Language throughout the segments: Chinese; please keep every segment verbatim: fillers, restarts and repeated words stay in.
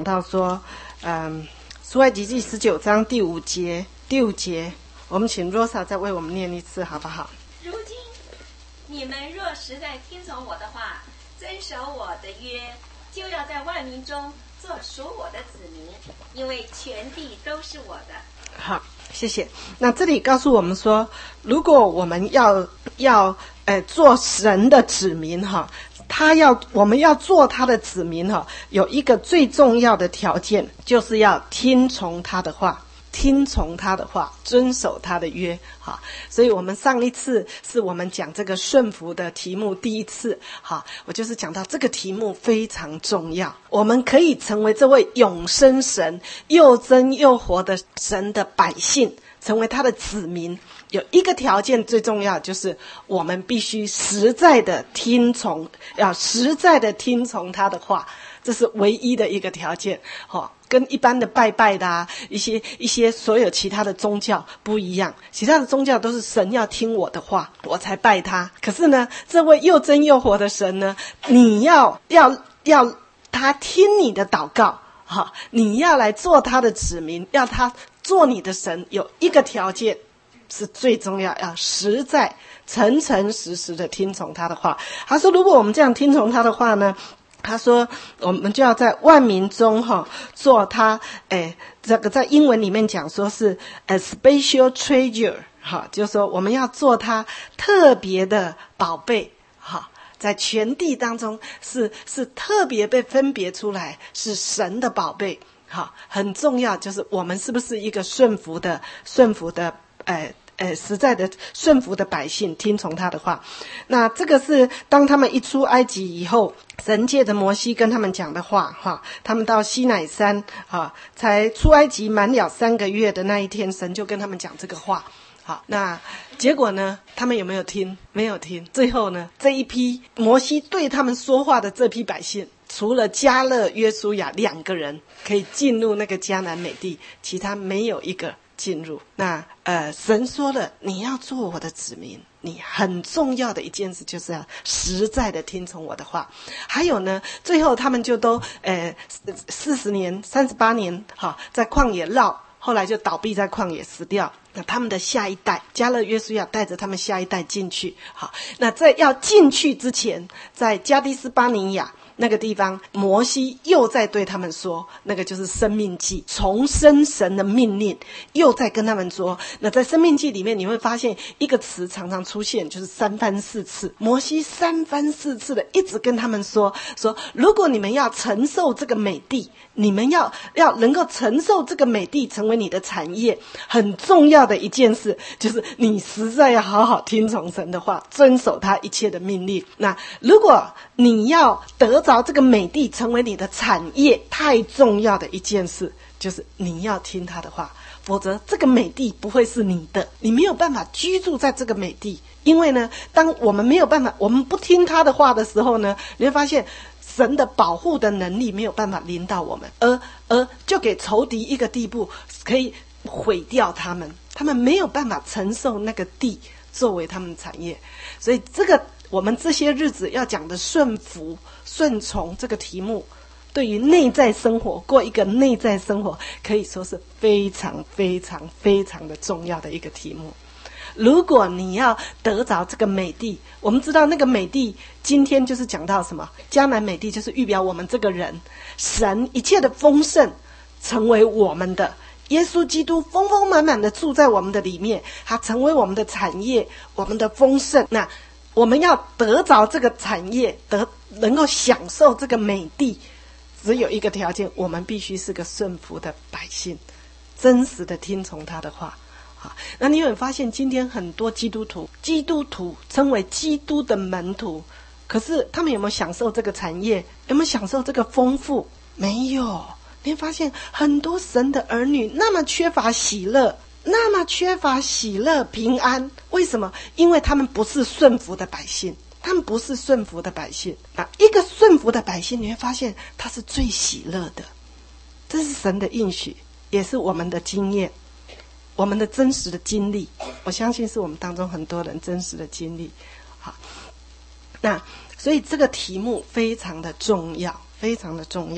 到说，嗯，出埃及记十九章第五节，第五节，我们请 Rosa 再为我们念一次，好不好？ 如今你们若实在听从我的话，遵守我的约，就要在万民中做属我的子民，因为全地都是我的。 好，谢谢。那这里告诉我们说，如果我们要要呃做神的子民哈，他要我们要做他的子民哈，有一个最重要的条件，就是要听从他的话。听从他的话，遵守他的约，好，所以我们上一次是我们讲这个顺服的题目，第一次，好，我就是讲到这个题目非常重要，我们可以成为这位永生神又真又活的神的百姓，成为他的子民，有一个条件最重要，就是我们必须实在的听从，要实在的听从他的话，这是唯一的一个条件，好。跟一般的拜拜的啊，一些一些所有其他的宗教不一样，其他的宗教都是神要听我的话，我才拜他。可是呢，这位又真又活的神呢，你要要要他听你的祷告，哈，你要来做他的子民，要他做你的神，有一个条件是最重要，要实在诚诚实实的听从他的话。他说，如果我们这样听从他的话呢？他说我们就要在万民中哈做他诶这个在英文里面讲说是 a special treasure 哈，就是说我们要做他特别的宝贝哈，在全地当中是是特别被分别出来，是神的宝贝哈，很重要，就是我们是不是一个顺服的顺服的诶呃，实在的顺服的百姓，听从他的话。那这个是当他们一出埃及以后，神借着摩西跟他们讲的话哈。他们到西乃山哈，才出埃及满了三个月的那一天，神就跟他们讲这个话。好，那结果呢？他们有没有听？没有听。最后呢，这一批摩西对他们说话的这批百姓，除了迦勒、约书亚两个人可以进入那个迦南美地，其他没有一个进入。那呃，神说了，你要做我的子民，你很重要的一件事就是要实在的听从我的话。还有呢，最后他们就都呃四十年、三十八年，哈，在旷野绕，后来就倒闭在旷野死掉。那他们的下一代，迦勒、约书亚带着他们下一代进去。好，那在要进去之前，在加低斯巴尼亚那个地方，摩西又在对他们说，那个就是生命记，重申神的命令，又在跟他们说。那在生命记里面，你会发现一个词常常出现，就是三番四次。摩西三番四次的一直跟他们说，说如果你们要承受这个美地，你们要要能够承受这个美地成为你的产业，很重要的一件事就是你实在要好好听从神的话，遵守他一切的命令。那如果你要得着这个美地成为你的产业，太重要的一件事就是你要听他的话，否则这个美地不会是你的，你没有办法居住在这个美地。因为呢，当我们没有办法，我们不听他的话的时候呢，你会发现神的保护的能力没有办法临到我们，而而就给仇敌一个地步，可以毁掉他们，他们没有办法承受那个地作为他们的产业。所以这个我们这些日子要讲的顺服顺从这个题目，对于内在生活，过一个内在生活，可以说是非常非常非常的重要的一个题目。如果你要得着这个美地，我们知道那个美地今天就是讲到什么，迦南美地就是预表我们这个人，神一切的丰盛成为我们的，耶稣基督丰丰满满的住在我们的里面，他成为我们的产业，我们的丰盛。那我们要得着这个产业，得能够享受这个美地，只有一个条件，我们必须是个顺服的百姓，真实的听从他的话。好，那你有没有发现今天很多基督徒基督徒称为基督的门徒，可是他们有没有享受这个产业，有没有享受这个丰富？没有。你会发现很多神的儿女那么缺乏喜乐，那么缺乏喜乐平安，为什么？因为他们不是顺服的百姓，他们不是顺服的百姓啊！一个顺服的百姓，你会发现他是最喜乐的，这是神的应许，也是我们的经验，我们的真实的经历，我相信是我们当中很多人真实的经历。好，那所以这个题目非常的重要，非常的重要。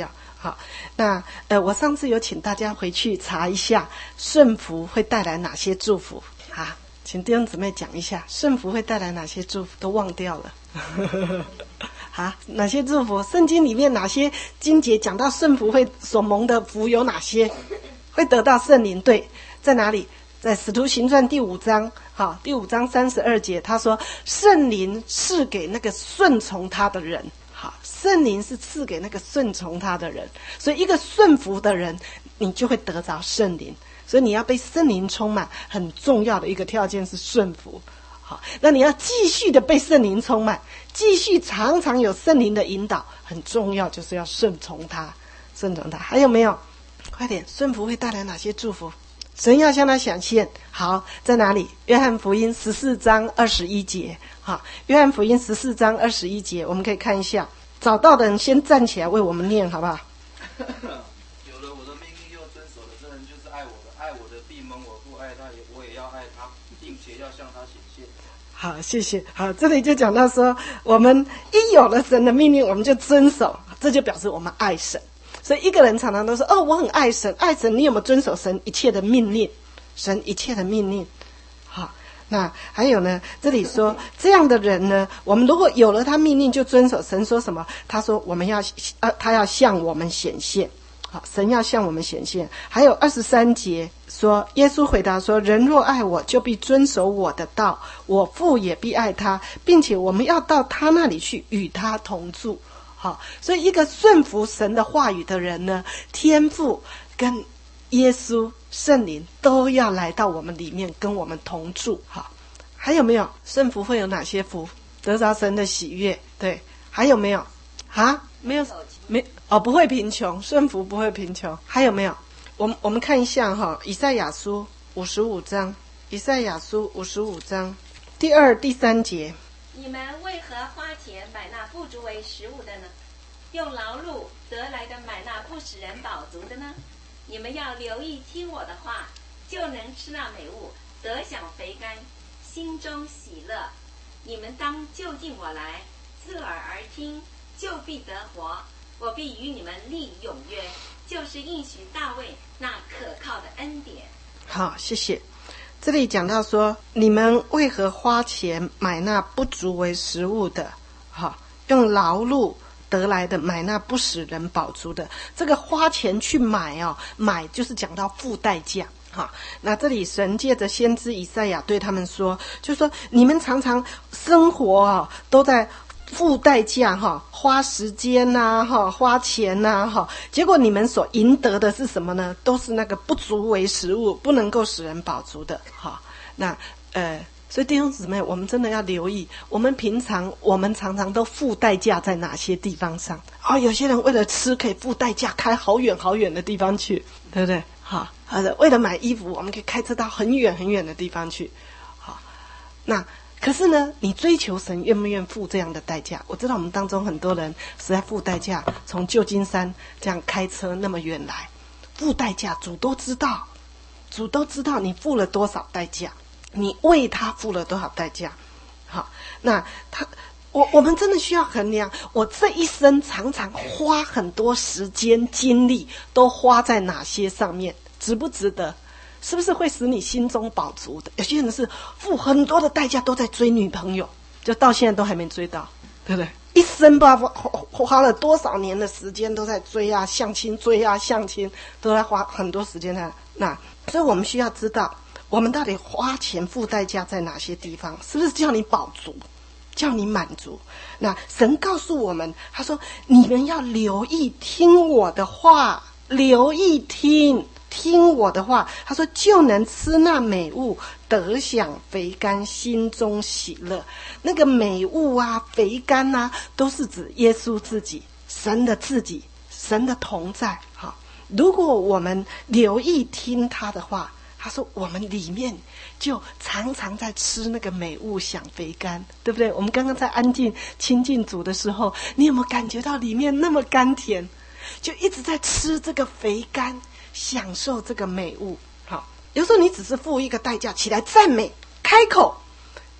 好，那呃，我上次有请大家回去查一下顺服会带来哪些祝福。好，请弟兄姊妹讲一下顺服会带来哪些祝福，都忘掉了。好，哪些祝福？圣经里面哪些经节讲到顺服会所蒙的福有哪些？会得到圣灵？对，在哪里？在使徒行传第五章，好，第五章三十二节，他说圣灵赐给那个顺从他的人。好，圣灵是赐给那个顺从他的人，所以一个顺服的人，你就会得着圣灵。所以你要被圣灵充满，很重要的一个条件是顺服。好，那你要继续的被圣灵充满，继续常常有圣灵的引导，很重要，就是要顺从他，顺从他。还有没有？快点，顺服会带来哪些祝福？神要向他显现。好，在哪里？约翰福音十四章二十一节。好，约翰福音十四章二十一节，我们可以看一下。找到的人先站起来为我们念，好不好？ 有了我的命令又遵守的，这人就是爱我的。爱我的必蒙我父爱他，也我也要爱他，并且要向他显现。 好，谢谢。好，这里就讲到说，我们一有了神的命令，我们就遵守，这就表示我们爱神。所以一个人常常都说，哦，我很爱神，爱神，你有没有遵守神一切的命令？神一切的命令。好，那还有呢，这里说这样的人呢，我们如果有了他命令就遵守。神说什么？他说我们要呃，他要向我们显现。好，神要向我们显现。还有二十三节说，耶稣回答说，人若爱我，就必遵守我的道，我父也必爱他，并且我们要到他那里去，与他同住。好，所以一个顺服神的话语的人呢，天父跟耶稣圣灵都要来到我们里面，跟我们同住。好，还有没有？顺服会有哪些福？得着神的喜悦。对，还有没有？啊，没有，没哦，不会贫穷，顺服不会贫穷。还有没有？我们我们看一下哈，以赛亚书五十五章，以赛亚书五十五章第二、第三节。 你们为何花钱买那不足为食物的呢？用劳碌得来的买那不使人饱足的呢？你们要留意听我的话，就能吃那美物，得享肥甘，心中喜乐。你们当就近我来，侧耳而听，就必得活。我必与你们立永约，就是应许大卫那可靠的恩典。 好，谢谢。这里讲到说，你们为何花钱买那不足为食物的？好，用劳碌得来的买那不使人饱足的。这个花钱去买哦，买就是讲到付代价。好，那这里神借着先知以赛亚对他们说，就说你们常常生活啊、哦，都在付代价哈，花时间呐哈，花钱呐哈，结果你们所赢得的是什么呢？都是那个不足为食物，不能够使人饱足的哈。那呃，所以弟兄姊妹，我们真的要留意，我们平常我们常常都付代价在哪些地方上？哦，有些人为了吃可以付代价开好远好远的地方去，对不对？好，好的，为了买衣服，我们可以开车到很远很远的地方去。好，那。可是呢，你追求神愿不愿付这样的代价？我知道我们当中很多人实在付代价，从旧金山这样开车那么远来，付代价，主都知道，主都知道你付了多少代价，你为他付了多少代价。好，那他，我我们真的需要衡量，我这一生常常花很多时间精力，都花在哪些上面，值不值得？是不是会使你心中饱足的？有些人是付很多的代价都在追女朋友，就到现在都还没追到，对不对？一生不知道花花了多少年的时间都在追啊相亲，追啊相亲，都在花很多时间啊。那所以我们需要知道，我们到底花钱付代价在哪些地方？是不是叫你饱足，叫你满足？那神告诉我们，他说你们要留意听我的话，留意听。听我的话，他说就能吃那美物，得享肥甘，心中喜乐。那个美物啊，肥甘啊，都是指耶稣自己，神的自己，神的同在。好，如果我们留意听他的话，他说我们里面就常常在吃那个美物，享肥甘，对不对？我们刚刚在安静亲近主的时候，你有没有感觉到里面那么甘甜，就一直在吃这个肥甘，享受这个美物。好，有时候你只是付一个代价起来赞美，开口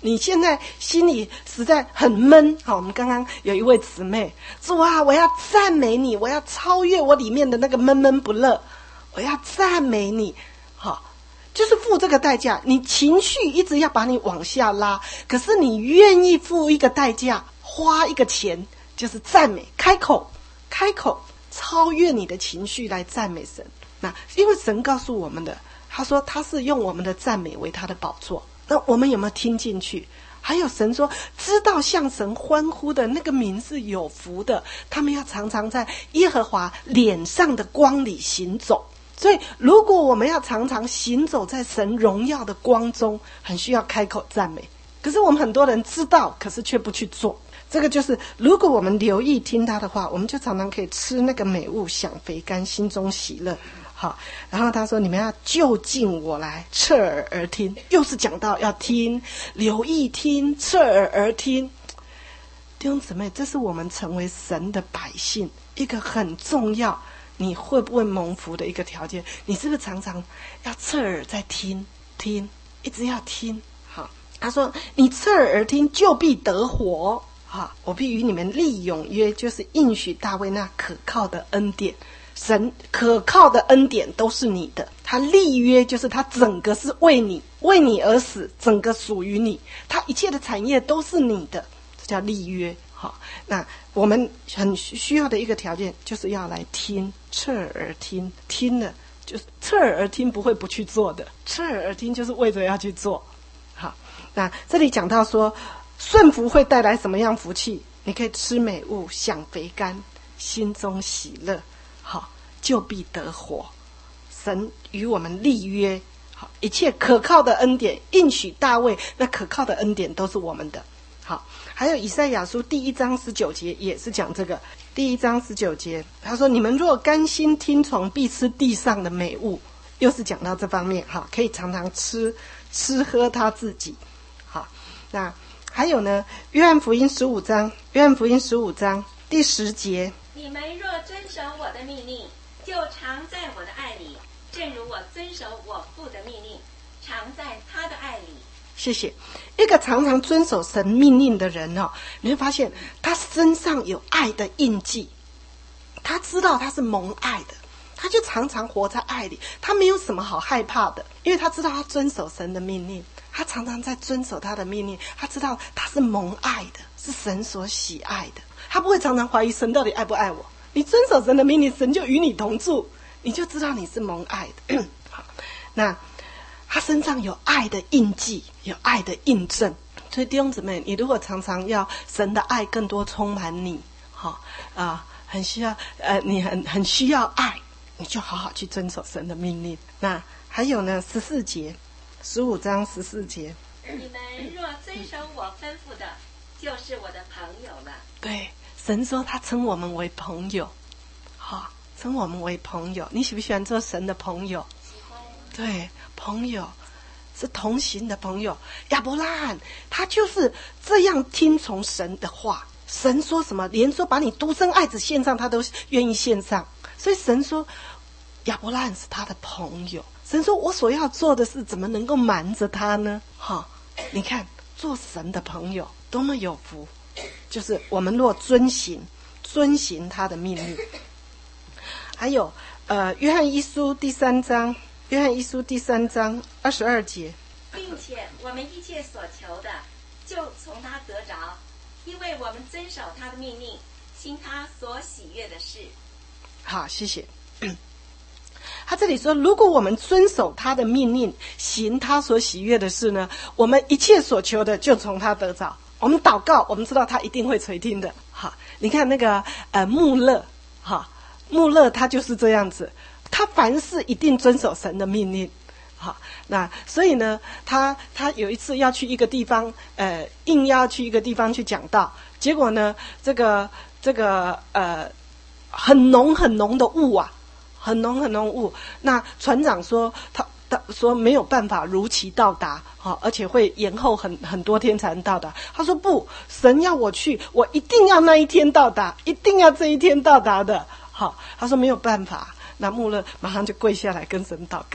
你现在心里实在很闷，好，我们刚刚有一位姊妹说啊，我要赞美你，我要超越我里面的那个闷闷不乐，我要赞美你，好，就是付这个代价。你情绪一直要把你往下拉，可是你愿意付一个代价，花一个钱，就是赞美，开口开口超越你的情绪来赞美神。那因为神告诉我们的，他说他是用我们的赞美为他的宝座，那我们有没有听进去？还有神说，知道向神欢呼的那个民是有福的，他们要常常在耶和华脸上的光里行走。所以如果我们要常常行走在神荣耀的光中，很需要开口赞美。可是我们很多人知道，可是却不去做。这个就是如果我们留意听他的话，我们就常常可以吃那个美物，享肥甘，心中喜乐。好，然后他说你们要就近我来，侧耳而听，又是讲到要听，留意听，侧耳而听。弟兄姊妹，这是我们成为神的百姓一个很重要，你会不会蒙福的一个条件。你是不是常常要侧耳在听听，一直要听？好，他说你侧耳而听，就必得活。好，我必与你们立永约，就是应许大卫那可靠的恩典。神可靠的恩典都是你的，他立约就是他整个是为你，为你而死，整个属于你，他一切的产业都是你的，这叫立约。好，那我们很需要的一个条件就是要来听，侧耳听，听了就是侧耳而听，不会不去做的，侧耳而听就是为着要去做。好，那这里讲到说顺服会带来什么样福气？你可以吃美物，享肥甘，心中喜乐，好，就必得活。神与我们立约，好，一切可靠的恩典，应许大卫那可靠的恩典都是我们的。好，还有以赛亚书第一章十九节也是讲这个。第一章十九节他说，你们若甘心听从，必吃地上的美物，又是讲到这方面。好，可以常常吃吃喝他自己。好，那还有呢，约翰福音十五章，约翰福音十五章第十节， 你们若遵守我的命令，就常在我的爱里，正如我遵守我父的命令，常在他的爱里。 谢谢。一个常常遵守神命令的人哦，你会发现他身上有爱的印记，他知道他是蒙爱的，他就常常活在爱里，他没有什么好害怕的，因为他知道他遵守神的命令，他常常在遵守他的命令，他知道他是蒙爱的，是神所喜爱的，他不会常常怀疑神到底爱不爱我。你遵守神的命令，神就与你同住，你就知道你是蒙爱的。好，那他身上有爱的印记，有爱的印证。所以弟兄姊妹，你如果常常要神的爱更多充满你，好啊、呃，很需要呃，你很很需要爱，你就好好去遵守神的命令。那还有呢，十四节，十五章十四节， 你们若遵守我吩咐的，就是我的朋友了。 对，神说他称我们为朋友，好，称我们为朋友。你喜不喜欢做神的朋友？ 喜欢。 对，朋友是同行的朋友。亚伯拉罕他就是这样听从神的话，神说什么，连说把你独生爱子献上，他都愿意献上。所以神说亚伯拉罕是他的朋友。神说我所要做的事怎么能够瞒着他呢？哈，你看做神的朋友多么有福，就是我们若遵行遵行他的命令。还有呃，约翰一书第三章，约翰一书第三章二十二节， 并且我们一切所求的，就从他得着，因为我们遵守他的命令，行他所喜悦的事。 好，谢谢。他这里说，如果我们遵守他的命令，行他所喜悦的事呢，我们一切所求的就从他得着。我们祷告，我们知道他一定会垂听的。好，你看那个呃穆勒，哈，穆勒他就是这样子，他凡事一定遵守神的命令。好，那所以呢，他他有一次要去一个地方，呃，硬要去一个地方去讲道，结果呢，这个这个呃，很浓很浓的雾啊。很浓很浓雾，那船长说他他说没有办法如期到达，好，而且会延后很很多天才能到达。他说不，神要我去，我一定要那一天到达，一定要这一天到达的。好，他说没有办法，那穆勒马上就跪下来跟神祷告。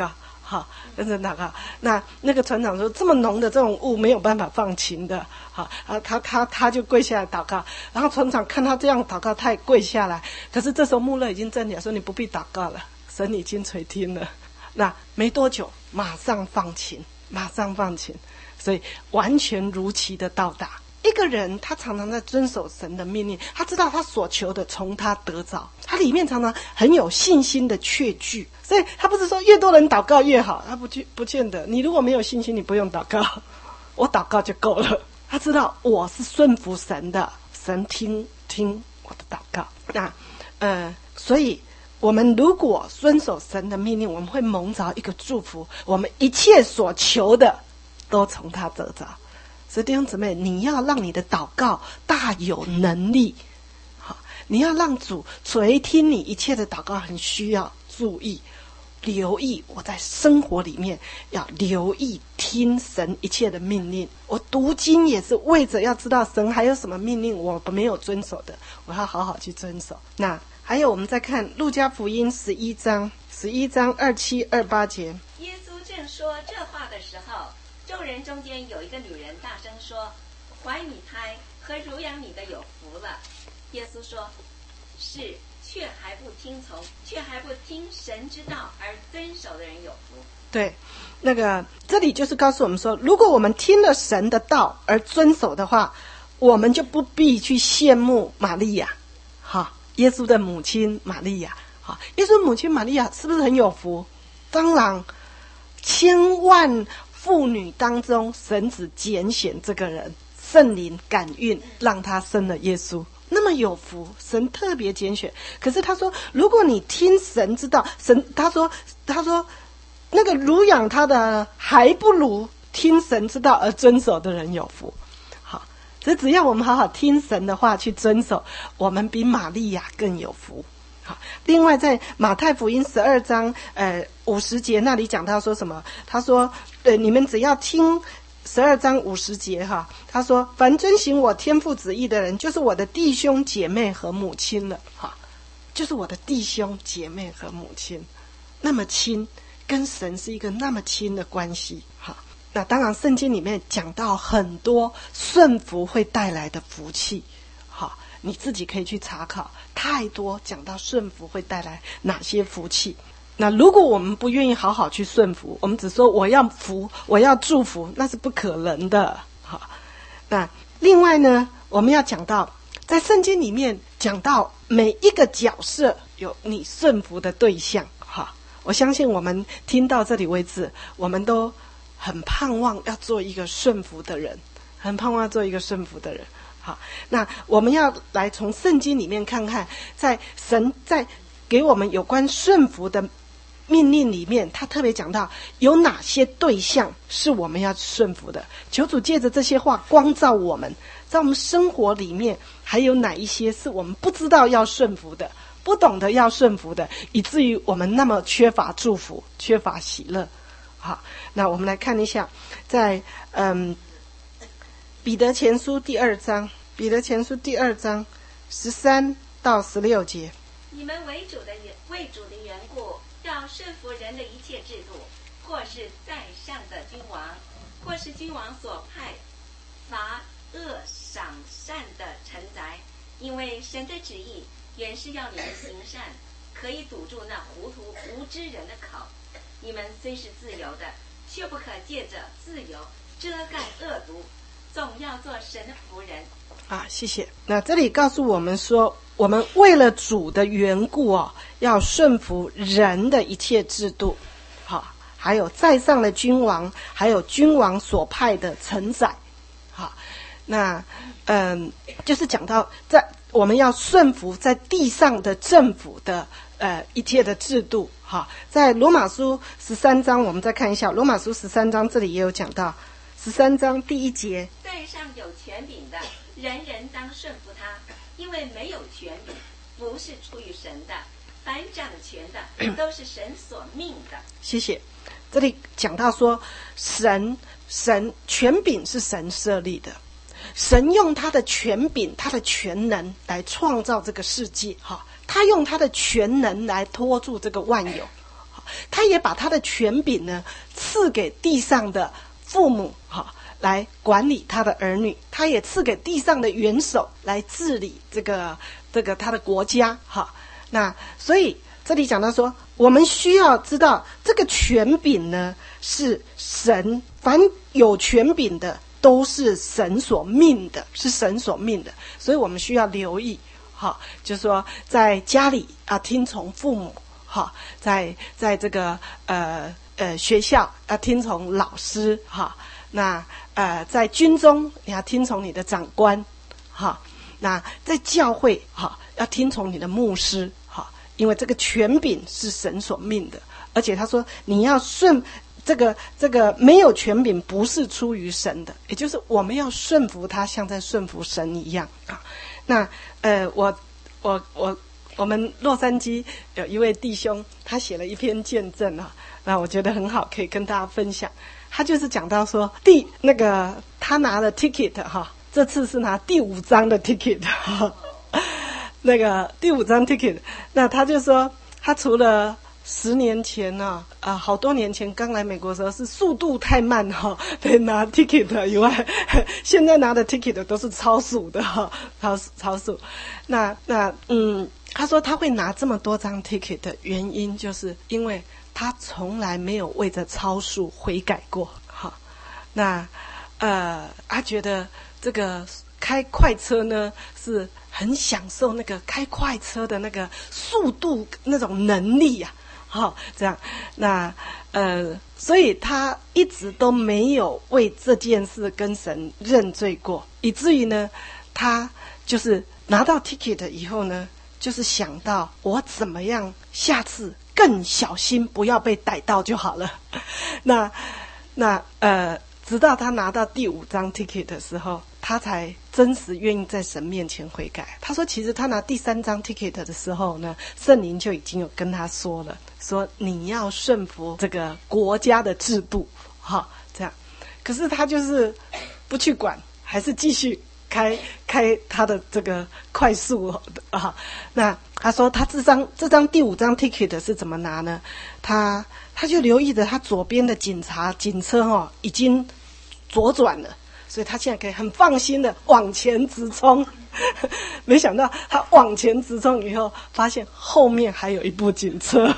好，跟神祷告。那那个船长说，这么浓的这种雾没有办法放晴的，好，啊，他他他就跪下来祷告。然后船长看他这样祷告，他也跪下来。可是这时候穆勒已经站起来说：“你不必祷告了，神已经垂听了。”那没多久，马上放晴，马上放晴，所以完全如期的到达。一个人他常常在遵守神的命令，他知道他所求的从他得着，他里面常常很有信心的确据，所以他不是说越多人祷告越好，他不去不见得。你如果没有信心，你不用祷告，我祷告就够了。他知道我是顺服神的，神听听我的祷告。那呃，所以我们如果遵守神的命令，我们会蒙着一个祝福，我们一切所求的都从他得着。所以弟兄姊妹，你要让你的祷告大有能力，好，你要让主垂听你一切的祷告，很需要注意留意。我在生活里面要留意听神一切的命令，我读经也是为着要知道神还有什么命令我没有遵守的，我要好好去遵守。那还有我们再看路加福音十一章十一章二七二八节， 耶稣正说这话的时候，众人中间有一个女人大声说：“怀你胎和乳养你的有福了。”耶稣说：“是，却还不听从，却还不听神之道而遵守的人有福。” 对，那个这里就是告诉我们说，如果我们听了神的道而遵守的话，我们就不必去羡慕玛利亚，哈，耶稣的母亲玛利亚，哈，耶稣母亲玛利亚是不是很有福？当然，千万妇女当中，神只拣选这个人，圣灵感孕，让他生了耶稣，那么有福，神特别拣选。可是他说，如果你听神之道，神他说他说那个乳养他的还不如听神之道而遵守的人有福。好，所以只要我们好好听神的话去遵守，我们比玛利亚更有福。好，另外在马太福音十二章呃五十节那里讲到说什么？他说呃你们只要听十二章五十节哈，他说凡遵行我天父旨意的人，就是我的弟兄姐妹和母亲了，哈，就是我的弟兄姐妹和母亲，那么亲，跟神是一个那么亲的关系。哈，那当然圣经里面讲到很多顺服会带来的福气，好，你自己可以去查考，太多讲到顺服会带来哪些福气。那如果我们不愿意好好去顺服，我们只说我要福，我要祝福，那是不可能的。好，那另外呢，我们要讲到在圣经里面讲到每一个角色有你顺服的对象。好，我相信我们听到这里为止，我们都很盼望要做一个顺服的人，很盼望要做一个顺服的人。好，那我们要来从圣经里面看看，在神在给我们有关顺服的命令里面，他特别讲到有哪些对象是我们要顺服的。求主借着这些话光照我们，在我们生活里面还有哪一些是我们不知道要顺服的，不懂得要顺服的，以至于我们那么缺乏祝福，缺乏喜乐。好，那我们来看一下，在嗯彼得前书第二章，彼得前书第二章十三到十六节， 你们为主的为主的缘故，要顺服人的一切制度，或是在上的君王，或是君王所派罚恶赏善的臣宰，因为神的旨意原是要你们行善，可以堵住那糊涂无知人的口。你们虽是自由的，却不可借着自由遮盖恶毒，总要做神的仆人。 啊，谢谢。那这里告诉我们说，我们为了主的缘故哦，要顺服人的一切制度，好，还有在上的君王，还有君王所派的臣宰，好，那嗯，就是讲到在我们要顺服在地上的政府的呃一切的制度，好，在罗马书十三章，我们再看一下罗马书十三章，这里也有讲到，十三章第一节， 在上有权柄的，人人当顺服他，因为没有权柄不是出于神的，凡掌权的都是神所命的。 谢谢。这里讲到说，神神权柄是神设立的，神用他的权柄，他的全能来创造这个世界，哈，他用他的全能来托住这个万有。 他也把他的权柄呢赐给地上的父母哈，来管理他的儿女，他也赐给地上的元首来治理这个这个他的国家哈。那所以这里讲到说，我们需要知道这个权柄呢是神，凡有权柄的都是神所命的，是神所命的，所以我们需要留意哈，就是说在家里啊听从父母哈，在在这个呃呃学校要听从老师哈，那呃在军中你要听从你的长官哈，那在教会哈要听从你的牧师哈，因为这个权柄是神所命的，而且他说你要顺这个这个没有权柄不是出于神的，也就是我们要顺服他，像在顺服神一样啊。那呃我我我我们洛杉矶有一位弟兄，他写了一篇见证啊，那我觉得很好，可以跟大家分享。他就是讲到说，第那个他拿了 ticket 哈，这次是拿第五张的 ticket 哈，那个第五张 ticket， 那他就说他除了十年前呢、啊，啊，好多年前刚来美国的时候是速度太慢哈，对，拿 ticket 以外，现在拿的 ticket 都是超速的哈，超超速。那那嗯，他说他会拿这么多张 ticket 的原因，就是因为他从来没有为着超速悔改过哈。那呃，他觉得这个开快车呢是很享受那个开快车的那个速度那种能力呀、啊。好、哦，这样，那呃，所以他一直都没有为这件事跟神认罪过，以至于呢，他就是拿到 ticket 以后呢，就是想到我怎么样下次更小心，不要被逮到就好了。那那呃，直到他拿到第五张 ticket 的时候，他才真实愿意在神面前悔改。他说其实他拿第三张 ticket 的时候呢，圣灵就已经有跟他说了，说你要顺服这个国家的制度哈，这样。可是他就是不去管，还是继续开开他的这个快速啊。那他说他这张这张第五张 ticket 是怎么拿呢？他他就留意着他左边的警察警车哦已经左转了，所以他现在可以很放心的往前直冲。没想到他往前直冲以后，发现后面还有一部警车。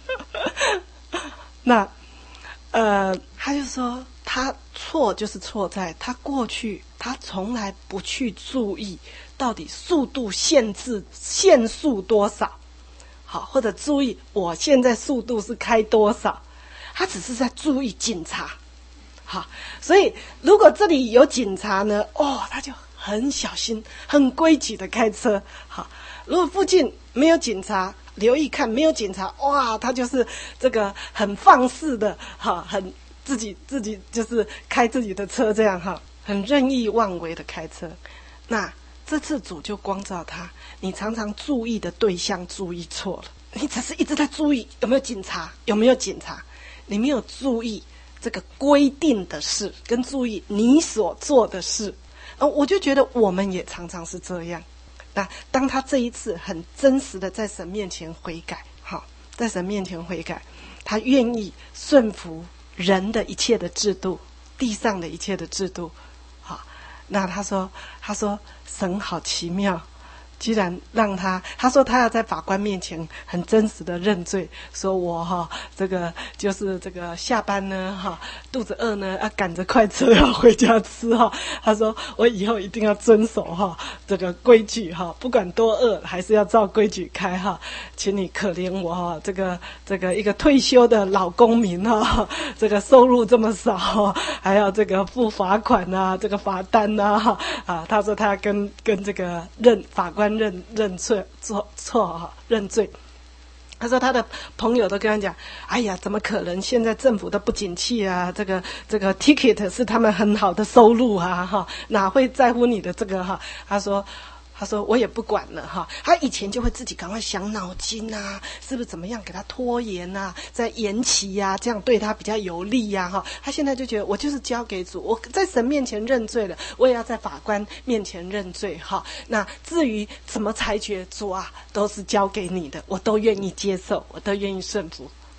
那呃，他就说他错就是错在他过去他从来不去注意到底速度限制限速多少，好，或者注意我现在速度是开多少，他只是在注意警察。好，所以如果这里有警察呢，哦，他就很小心、很规矩的开车。好，如果附近没有警察，留意看没有警察，哇，他就是这个很放肆的，哈，很自己自己就是开自己的车这样哈，很任意妄为的开车。那这次主就光照他，你常常注意的对象注意错了，你只是一直在注意有没有警察，有没有警察，你没有注意这个规定的事，跟注意你所做的事。呃，我就觉得我们也常常是这样。那当他这一次很真实的在神面前悔改，好，在神面前悔改，他愿意顺服人的一切的制度，地上的一切的制度，好，那他说，他说神好奇妙。居然让他，他说他要在法官面前很真实的认罪，说我哈这个就是这个下班呢哈肚子饿呢要赶着快车要回家吃哈，他说我以后一定要遵守哈这个规矩哈，不管多饿还是要照规矩开哈，请你可怜我哈，这个这个一个退休的老公民哈，这个收入这么少，还要这个付罚款啊，这个罚单啊哈啊，他说他要跟跟这个认法官。认认错错错哈，认罪。他说他的朋友都跟他讲，哎呀，怎么可能？现在政府都不景气啊，这个这个 ticket 是他们很好的收入啊，哈，哪会在乎你的这个哈？他说。他说我也不管了哈，他以前就会自己赶快想脑筋啊，是不是怎么样给他拖延啊，再延期呀、啊，这样对他比较有利呀、啊、哈。他现在就觉得我就是交给主，我在神面前认罪了，我也要在法官面前认罪哈。那至于怎么裁决，主啊，都是交给你的，我都愿意接受，我都愿意顺服。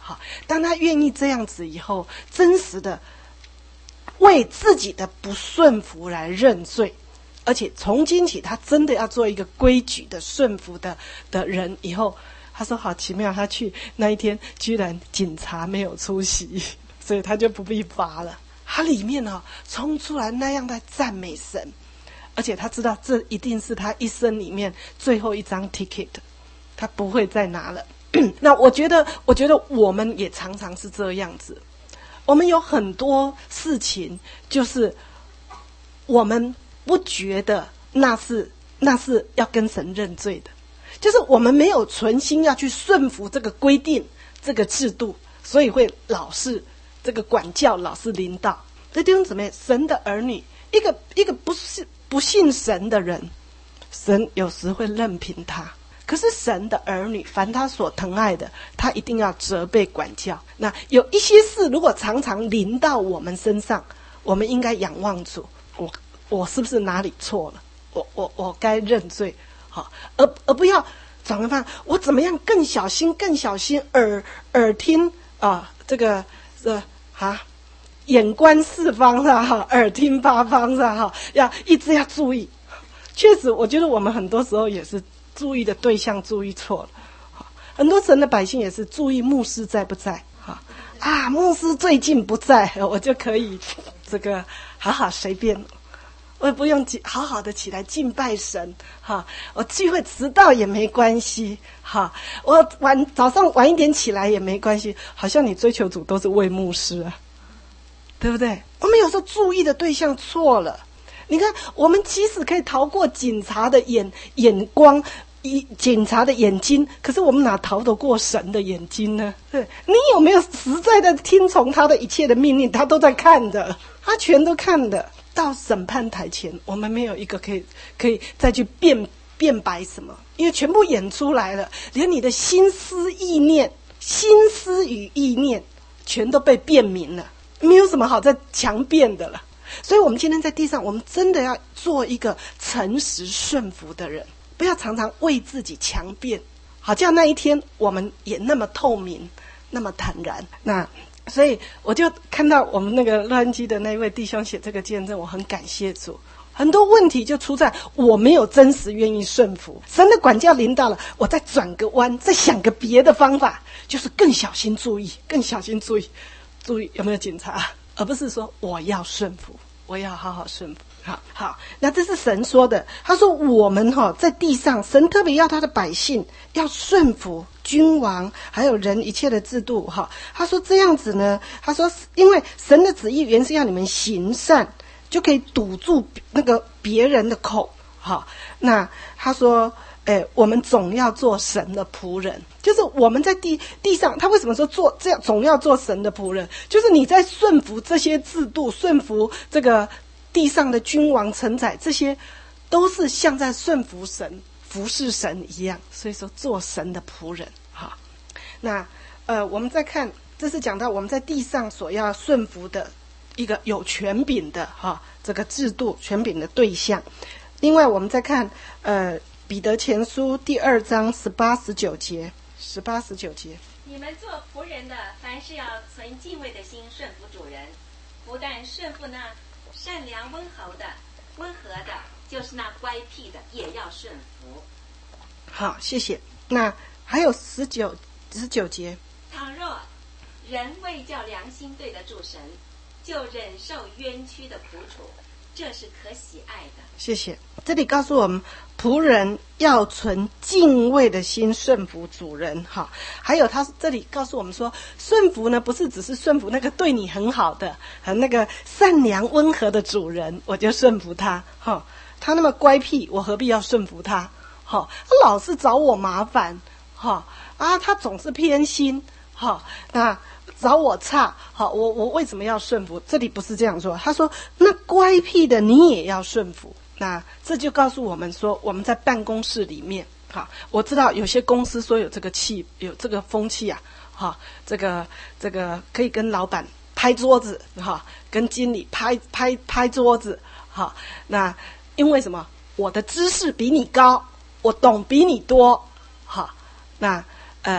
好，当他愿意这样子以后，真实的为自己的不顺服来认罪，而且从今起他真的要做一个规矩的顺服的的人。以后他说好奇妙，他去那一天居然警察没有出席，所以他就不必罚了。他里面哦冲出来那样的赞美神，而且他知道这一定是他一生里面最后一张 ticket， 他不会再拿了。那我觉得我觉得我们也常常是这样子，我们有很多事情就是我们不觉得那是那是要跟神认罪的，就是我们没有存心要去顺服这个规定这个制度，所以会老是这个管教老是领导。这弟兄姊妹，神的儿女，一个一个不是不信神的人，神有时会任凭他。可是神的儿女，凡他所疼爱的，他一定要责备管教。那有一些事如果常常临到我们身上，我们应该仰望主，我我是不是哪里错了，我我我该认罪，好，而而不要转个方向，我怎么样更小心更小心，耳耳听啊，这个呃啊眼观四方是吧，耳听八方是吧，要一直要注意。确实我觉得我们很多时候也是注意的对象注意错了，很多神的百姓也是注意牧师在不在，啊牧师最近不在，我就可以这个好好随便，我也不用好好的起来敬拜神，哈，我聚会迟到也没关系，哈，我晚早上晚一点起来也没关系，好像你追求主都是为牧师啊，对不对？我们有时候注意的对象错了。你看，我们即使可以逃过警察的眼眼光，警察的眼睛，可是我们哪逃得过神的眼睛呢？对，你有没有实在的听从他的一切的命令？他都在看的，他全都看的。到审判台前，我们没有一个可以可以再去辩辩白什么，因为全部演出来了，连你的心思意念、心思与意念，全都被辨明了，没有什么好再强辩的了。所以我们今天在地上，我们真的要做一个诚实顺服的人，不要常常为自己强辩，好这样那一天我们也那么透明，那么坦然。那所以我就看到我们那个洛杉矶的那位弟兄写这个见证，我很感谢主。很多问题就出在我没有真实愿意顺服，神的管教临到了，我再转个弯，再想个别的方法，就是更小心注意，更小心注意，注意有没有警察，而不是说我要顺服，我要好好顺服。好好，那这是神说的。他说我们哈、哦、在地上，神特别要他的百姓要顺服君王，还有人一切的制度哈。他说这样子呢，他说因为神的旨意原是要你们行善，就可以堵住那个别人的口。好，那他说，哎，我们总要做神的仆人，就是我们在地地上，他为什么说做这样总要做神的仆人？就是你在顺服这些制度，顺服这个地上的君王臣宰，这些都是像在顺服神、服侍神一样。所以说，做神的仆人。好，那呃，我们再看，这是讲到我们在地上所要顺服的一个有权柄的哈这个制度、权柄的对象。另外，我们再看呃彼得前书第二章十八、十九节，十八、十九节。 你们做仆人的，凡事要存敬畏的心顺服主人，不但顺服那善良温和的、温和的，就是那乖僻的，也要顺服。 好，谢谢。那还有十九、十九节。 倘若人为叫良心对得住神，就忍受冤屈的苦楚，这是可喜爱的。 谢谢。这里告诉我们，仆人要存敬畏的心顺服主人。哈，还有他这里告诉我们说，顺服呢不是只是顺服那个对你很好的、很那个善良温和的主人，我就顺服他。哈，他那么乖僻，我何必要顺服他？哈，他老是找我麻烦。哈啊，他总是偏心。哈，那找我差，好，我我为什么要顺服？这里不是这样说，他说那乖僻的你也要顺服。那这就告诉我们说，我们在办公室里面，好，我知道有些公司说有这个气，有这个风气啊，好，这个这个可以跟老板拍桌子，哈，跟经理拍拍拍桌子，好，那因为什么？我的知识比你高，我懂比你多，好，那呃。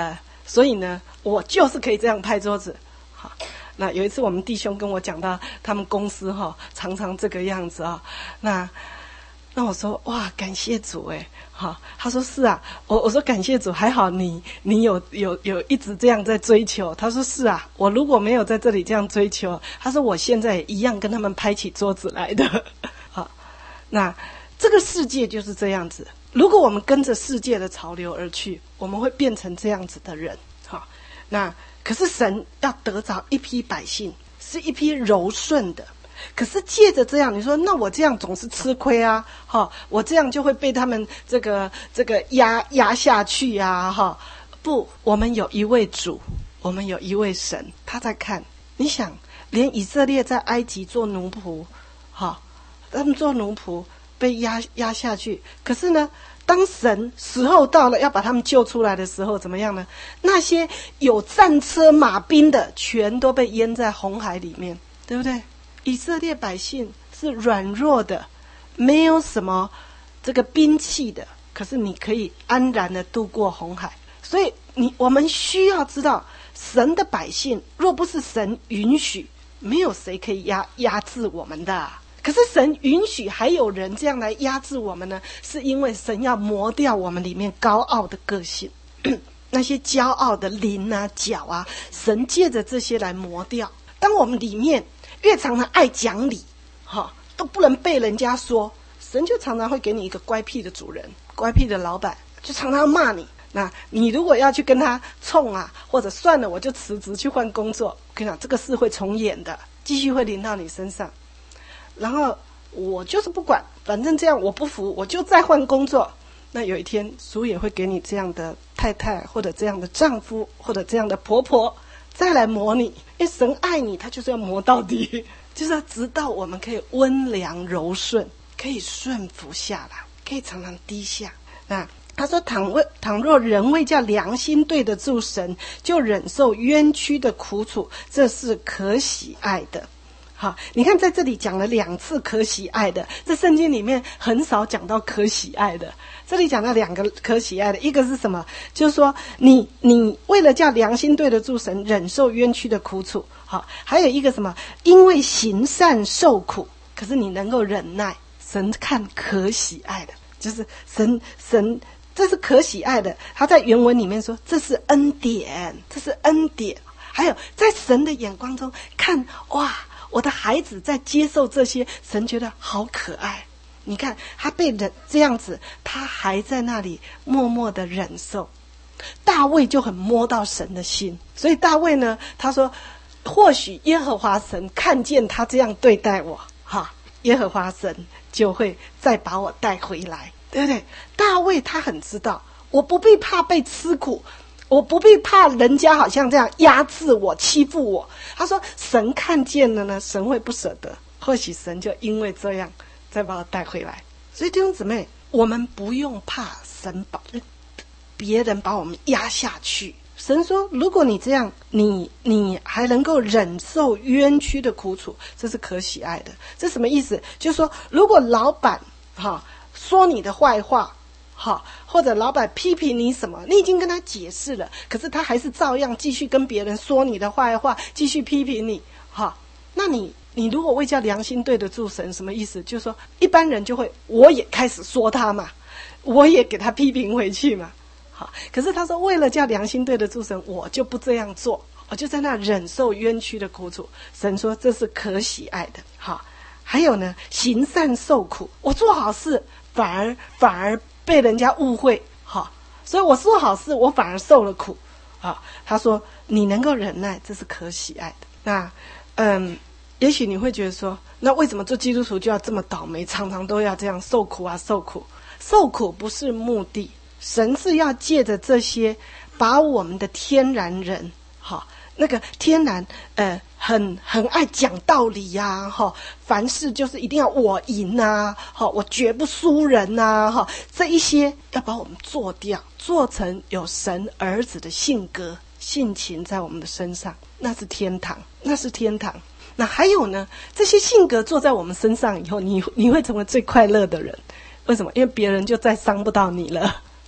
所以呢，我就是可以这样拍桌子。好，那有一次我们弟兄跟我讲到他们公司哈、哦，常常这个样子啊、哦。那那我说哇，感谢主哎，好，他说是啊，我我说感谢主，还好你你有有有一直这样在追求。他说是啊，我如果没有在这里这样追求，他说我现在也一样跟他们拍起桌子来的。好，那这个世界就是这样子。如果我们跟着世界的潮流而去，我们会变成这样子的人。好，那可是神要得着一批百姓，是一批柔顺的。可是借着这样，你说那我这样总是吃亏啊，哈，我这样就会被他们这个这个压压下去啊，哈。不，我们有一位主，我们有一位神，他在看。你想，连以色列在埃及做奴仆，哈，他们做奴仆被压压下去，可是呢，当神时候到了要把他们救出来的时候，怎么样呢？那些有战车马兵的，全都被淹在红海里面，对不对？以色列百姓是软弱的，没有什么这个兵器的，可是你可以安然的渡过红海。所以你我们需要知道，神的百姓若不是神允许，没有谁可以压压制我们的。可是神允许还有人这样来压制我们呢，是因为神要磨掉我们里面高傲的个性那些骄傲的灵啊角啊，神借着这些来磨掉。当我们里面越常常爱讲理，哈，都不能被人家说，神就常常会给你一个乖僻的主人，乖僻的老板，就常常骂你。那你如果要去跟他冲啊，或者算了我就辞职去换工作，我跟你讲，这个事会重演的，继续会临到你身上。然后我就是不管，反正这样我不服，我就再换工作。那有一天主也会给你这样的太太，或者这样的丈夫，或者这样的婆婆，再来磨你。因为神爱你，他就是要磨到底，就是要直到我们可以温良柔顺，可以顺服下来，可以常常低下。那他说倘若倘若人为叫良心对得住神，就忍受冤屈的苦楚，这是可喜爱的。好，你看在这里讲了两次可喜爱的，这圣经里面很少讲到可喜爱的。这里讲到两个可喜爱的，一个是什么？就是说你你为了叫良心对得住神，忍受冤屈的苦楚。好，还有一个什么？因为行善受苦，可是你能够忍耐，神看可喜爱的，就是神神这是可喜爱的。他在原文里面说这是恩典，这是恩典。还有在神的眼光中看，哇，我的孩子在接受这些，神觉得好可爱。你看他被人这样子，他还在那里默默的忍受。大卫就很摸到神的心，所以大卫呢，他说或许耶和华神看见他这样对待我，哈，耶和华神就会再把我带回来，对不对？大卫他很知道，我不必怕被吃苦，我不必怕人家好像这样压制我欺负我。他说神看见了呢，神会不舍得，或许神就因为这样再把我带回来。所以弟兄姊妹，我们不用怕神把别人把我们压下去。神说如果你这样，你你还能够忍受冤屈的苦楚，这是可喜爱的。这什么意思？就是说如果老板哈说你的坏话，好，或者老板批评你什么，你已经跟他解释了，可是他还是照样继续跟别人说你的坏话，继续批评你，好，那你你如果为叫良心对得住神，什么意思？就是说一般人就会，我也开始说他嘛，我也给他批评回去嘛，好，可是他说为了叫良心对得住神，我就不这样做，我就在那忍受冤屈的苦楚。神说这是可喜爱的。好，还有呢，行善受苦，我做好事反而反而被人家误会，好，所以我做好事我反而受了苦，好，他说你能够忍耐，这是可喜爱的。那嗯，也许你会觉得说，那为什么做基督徒就要这么倒霉，常常都要这样受苦啊受苦？受苦不是目的，神是要借着这些把我们的天然人，好，那个天然呃很很爱讲道理呀、啊，哈，凡事就是一定要我赢啊，哈，我绝不输人呐、啊，哈，这一些要把我们做掉，做成有神儿子的性格性情在我们的身上，那是天堂，那是天堂。那还有呢，这些性格做在我们身上以后，你你会成为最快乐的人。为什么？因为别人就再伤不到你了。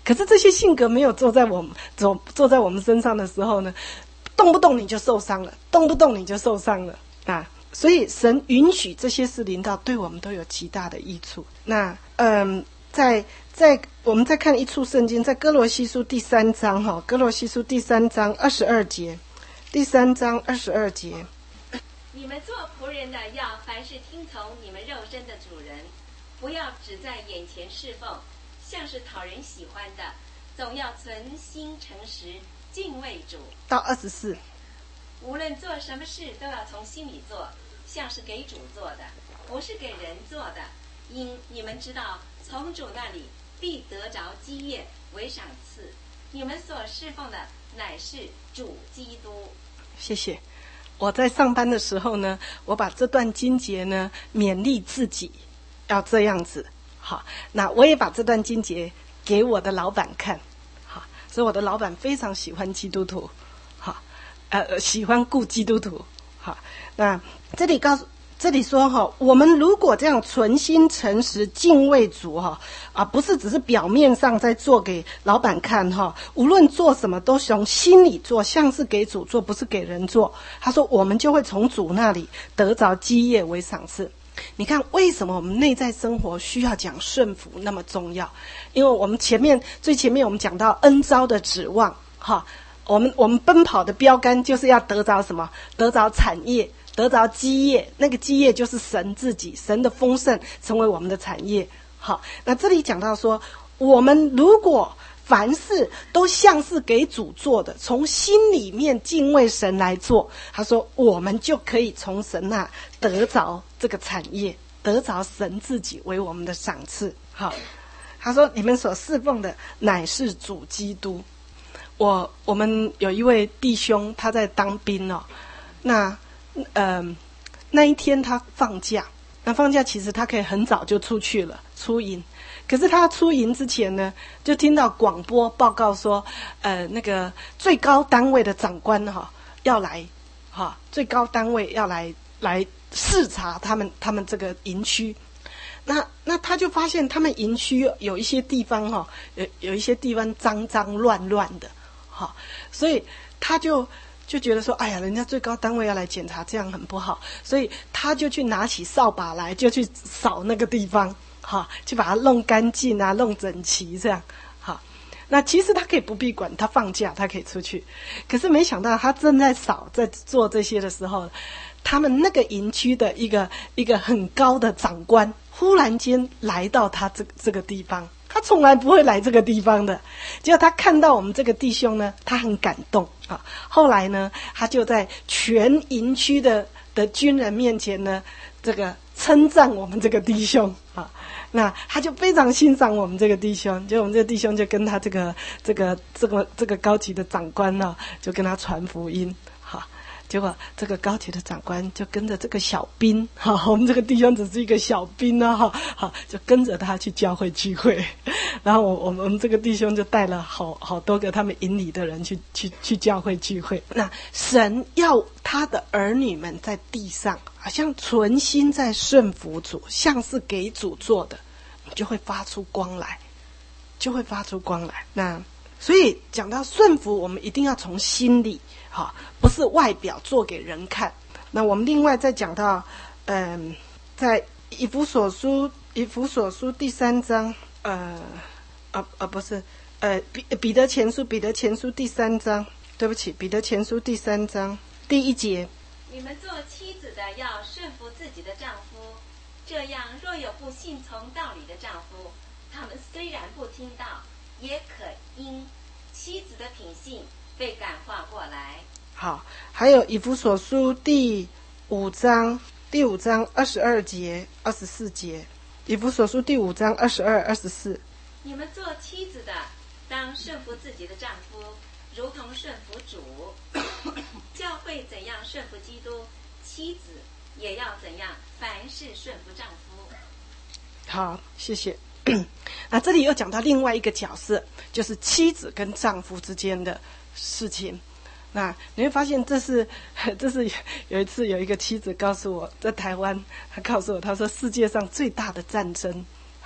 可是这些性格没有坐在我们坐坐在我们身上的时候呢，动不动你就受伤了，动不动你就受伤了啊！所以神允许这些事临到，对我们都有极大的益处。那嗯，在在我们再看一处圣经，在哥罗西书第三章哈，哥罗西书第三章二十二节，第三章二十二节。 你们做仆人的要凡事听从你们肉身的主人，不要只在眼前侍奉，像是讨人喜欢的，总要存心诚实，敬畏主。 到二十四。 无论做什么事都要从心里做，像是给主做的，不是给人做的，因你们知道从主那里必得着基业为赏赐。你们所侍奉的乃是主基督。 谢谢。我在上班的时候呢，我把这段经节呢勉励自己要这样子。好，那我也把这段经节给我的老板看。好，所以我的老板非常喜欢基督徒。好，呃，喜欢顾基督徒。好，那这里告诉这里说哈，我们如果这样存心诚实敬畏主哈啊，不是只是表面上在做给老板看哈，无论做什么都从心里做，像是给主做，不是给人做。他说我们就会从主那里得着基业为赏赐。你看为什么我们内在生活需要讲顺服那么重要？因为我们前面最前面我们讲到恩召的指望哈，我们我们奔跑的标杆就是要得着什么？得着产业，得着基业，那个基业就是神自己，神的丰盛成为我们的产业。好，那这里讲到说，我们如果凡事都像是给主做的，从心里面敬畏神来做，他说我们就可以从神那得着这个产业，得着神自己为我们的赏赐。好，他说你们所侍奉的乃是主基督。我我们有一位弟兄他在当兵哦，那呃那一天他放假，那放假其实他可以很早就出去了出营，可是他出营之前呢，就听到广播报告说，呃，那个最高单位的长官哈、哦、要来，哈、哦，最高单位要来来视察他们他们这个营区。那那他就发现他们营区有一些地方哈、哦，有有一些地方脏脏乱乱的，哈、哦，所以他就就觉得说，哎呀，人家最高单位要来检查，这样很不好，所以他就去拿起扫把来，就去扫那个地方。好，去把它弄干净啊，弄整齐这样。好，那其实他可以不必管，他放假他可以出去。可是没想到他正在扫在做这些的时候，他们那个营区的一个一个很高的长官忽然间来到他这这个地方，他从来不会来这个地方的。结果他看到我们这个弟兄呢，他很感动啊。后来呢，他就在全营区的的军人面前呢，这个称赞我们这个弟兄啊。那他就非常欣赏我们这个弟兄，就我们这个弟兄就跟他这个这个这个这个高级的长官呢、啊，就跟他传福音，好，结果这个高级的长官就跟着这个小兵，好，我们这个弟兄只是一个小兵啊，哈，好，就跟着他去教会聚会，然后我我们我们这个弟兄就带了好好多个他们营里的人去去去教会聚会。那神要他的儿女们在地上好像存心在顺服主，像是给主做的，就会发出光来，就会发出光来。那所以讲到顺服，我们一定要从心里，好，不是外表做给人看。那我们另外再讲到，嗯，在以弗所书以弗所书第三章，呃，啊啊不是，呃彼彼得前书彼得前书第三章，对不起，彼得前书第三章第一节。 你们做妻子的要顺服自己的丈夫，这样若有不信从道理的丈夫，他们虽然不听道，也可因妻子的品性被感化过来。 好，还有以弗所书第五章第五章二十二节二十四节，以弗所书第五章二十二二十四。 你们做妻子的当顺服自己的丈夫，如同顺服主。教会怎样顺服基督，妻子也要怎样凡事顺服丈夫。 好，谢谢。那这里又讲到另外一个角色，就是妻子跟丈夫之间的事情。那你会发现，这是这是有一次有一个妻子告诉我，在台湾，她告诉我，她说世界上最大的战争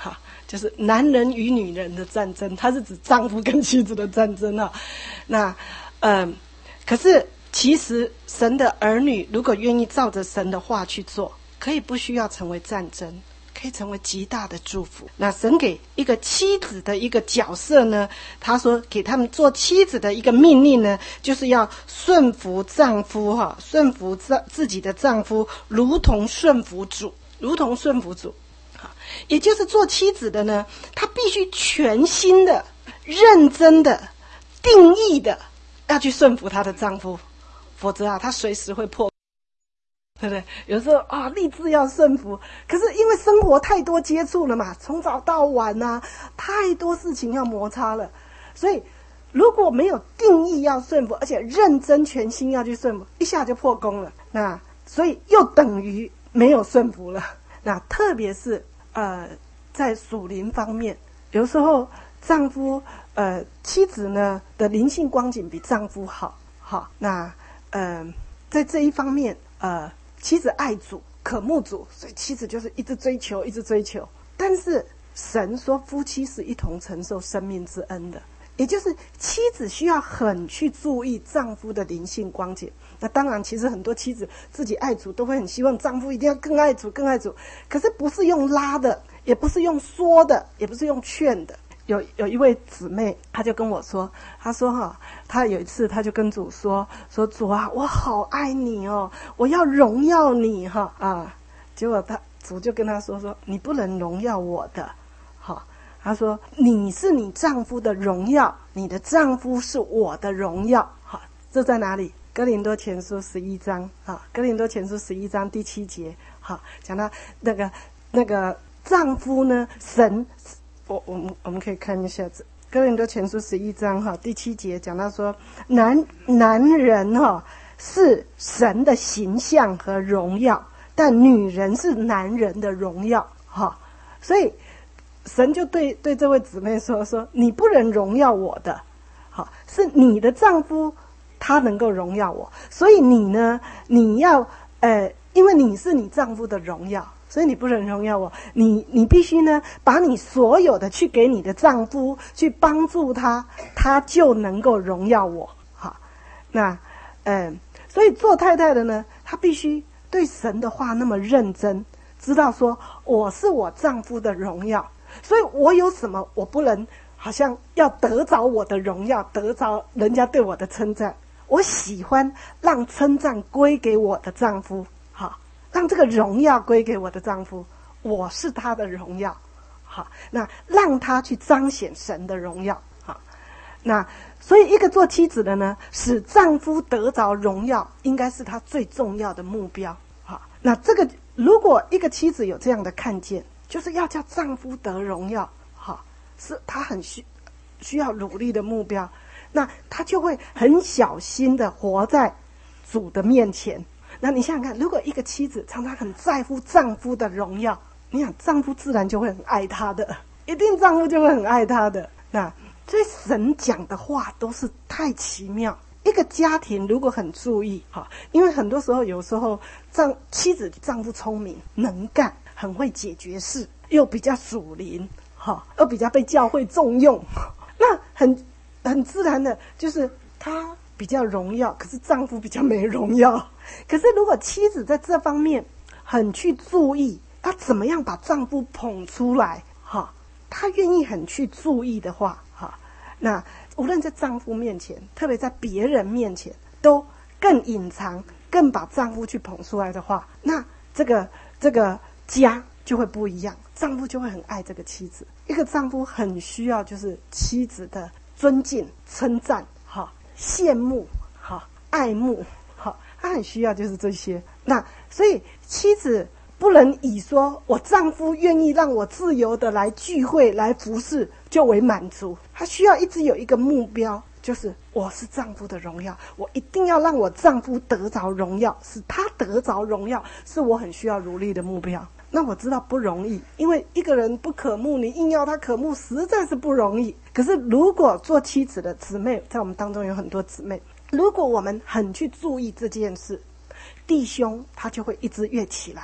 哈，就是男人与女人的战争，它是指丈夫跟妻子的战争啊。那，嗯、呃，可是其实神的儿女如果愿意照着神的话去做，可以不需要成为战争，可以成为极大的祝福。那神给一个妻子的一个角色呢，他说给他们做妻子的一个命令呢，就是要顺服丈夫哈，顺服自己的丈夫，如同顺服主，如同顺服主。也就是做妻子的呢，她必须全心的、认真的、定义的要去顺服她的丈夫，否则啊，她随时会破。对不对？有时候啊，立志要顺服，可是因为生活太多接触了嘛，从早到晚啊，太多事情要摩擦了，所以如果没有定义要顺服，而且认真全心要去顺服，一下就破功了。那所以又等于没有顺服了。那特别是呃，在属灵方面，有时候丈夫呃妻子呢的灵性光景比丈夫好，好，那呃在这一方面呃。妻子爱主，渴慕主，所以妻子就是一直追求，一直追求。但是神说，夫妻是一同承受生命之恩的，也就是妻子需要很去注意丈夫的灵性光景。那当然，其实很多妻子自己爱主，都会很希望丈夫一定要更爱主，更爱主。可是不是用拉的，也不是用说的，也不是用劝的。有有一位姊妹，她就跟我说，她说哈，她有一次她就跟主说，说主啊，我好爱你哦，我要荣耀你哈啊。结果她主就跟她说说，你不能荣耀我的，好，她说你是你丈夫的荣耀，你的丈夫是我的荣耀，好，这在哪里？哥林多前书十一章啊，哥林多前书十一章第七节，好，讲到那个那个丈夫呢，神。我我们我们可以看一下这哥林多前书十一章哈第七节讲到说，男男人哈是神的形象和荣耀，但女人是男人的荣耀哈，所以神就对对这位姊妹说说，你不能荣耀我的，好，是你的丈夫他能够荣耀我，所以你呢，你要呃，因为你是你丈夫的荣耀。所以你不能荣耀我，你你必须呢，把你所有的去给你的丈夫，去帮助他，他就能够荣耀我。好，那嗯，所以做太太的呢，她必须对神的话那么认真，知道说我是我丈夫的荣耀，所以我有什么我不能好像要得着我的荣耀，得着人家对我的称赞，我喜欢让称赞归给我的丈夫。好。让这个荣耀归给我的丈夫，我是他的荣耀，好，那让他去彰显神的荣耀，好，那所以一个做妻子的呢，使丈夫得着荣耀，应该是他最重要的目标，好，那这个如果一个妻子有这样的看见，就是要叫丈夫得荣耀，好，是他很需需要努力的目标，那他就会很小心的活在主的面前。那你想想看，如果一个妻子常常很在乎丈夫的荣耀，你想丈夫自然就会很爱她的，一定丈夫就会很爱她的。那所以神讲的话都是太奇妙。一个家庭如果很注意，哈，因为很多时候有时候丈妻子丈夫聪明能干，很会解决事，又比较属灵，哈，又比较被教会重用，那很很自然的就是他比较荣耀，可是丈夫比较没荣耀。可是如果妻子在这方面很去注意，她怎么样把丈夫捧出来，哈，她愿意很去注意的话，哈，那无论在丈夫面前，特别在别人面前，都更隐藏，更把丈夫去捧出来的话，那这个这个家就会不一样，丈夫就会很爱这个妻子。一个丈夫很需要就是妻子的尊敬、称赞，哈，羡慕，哈，爱慕。他很需要就是这些，那所以妻子不能以说我丈夫愿意让我自由的来聚会来服侍就为满足，他需要一直有一个目标，就是我是丈夫的荣耀，我一定要让我丈夫得着荣耀，使他得着荣耀，是我很需要努力的目标。那我知道不容易，因为一个人不渴慕，你硬要他渴慕，实在是不容易。可是如果做妻子的姊妹，在我们当中有很多姊妹，如果我们很去注意这件事，弟兄他就会一直跃起来，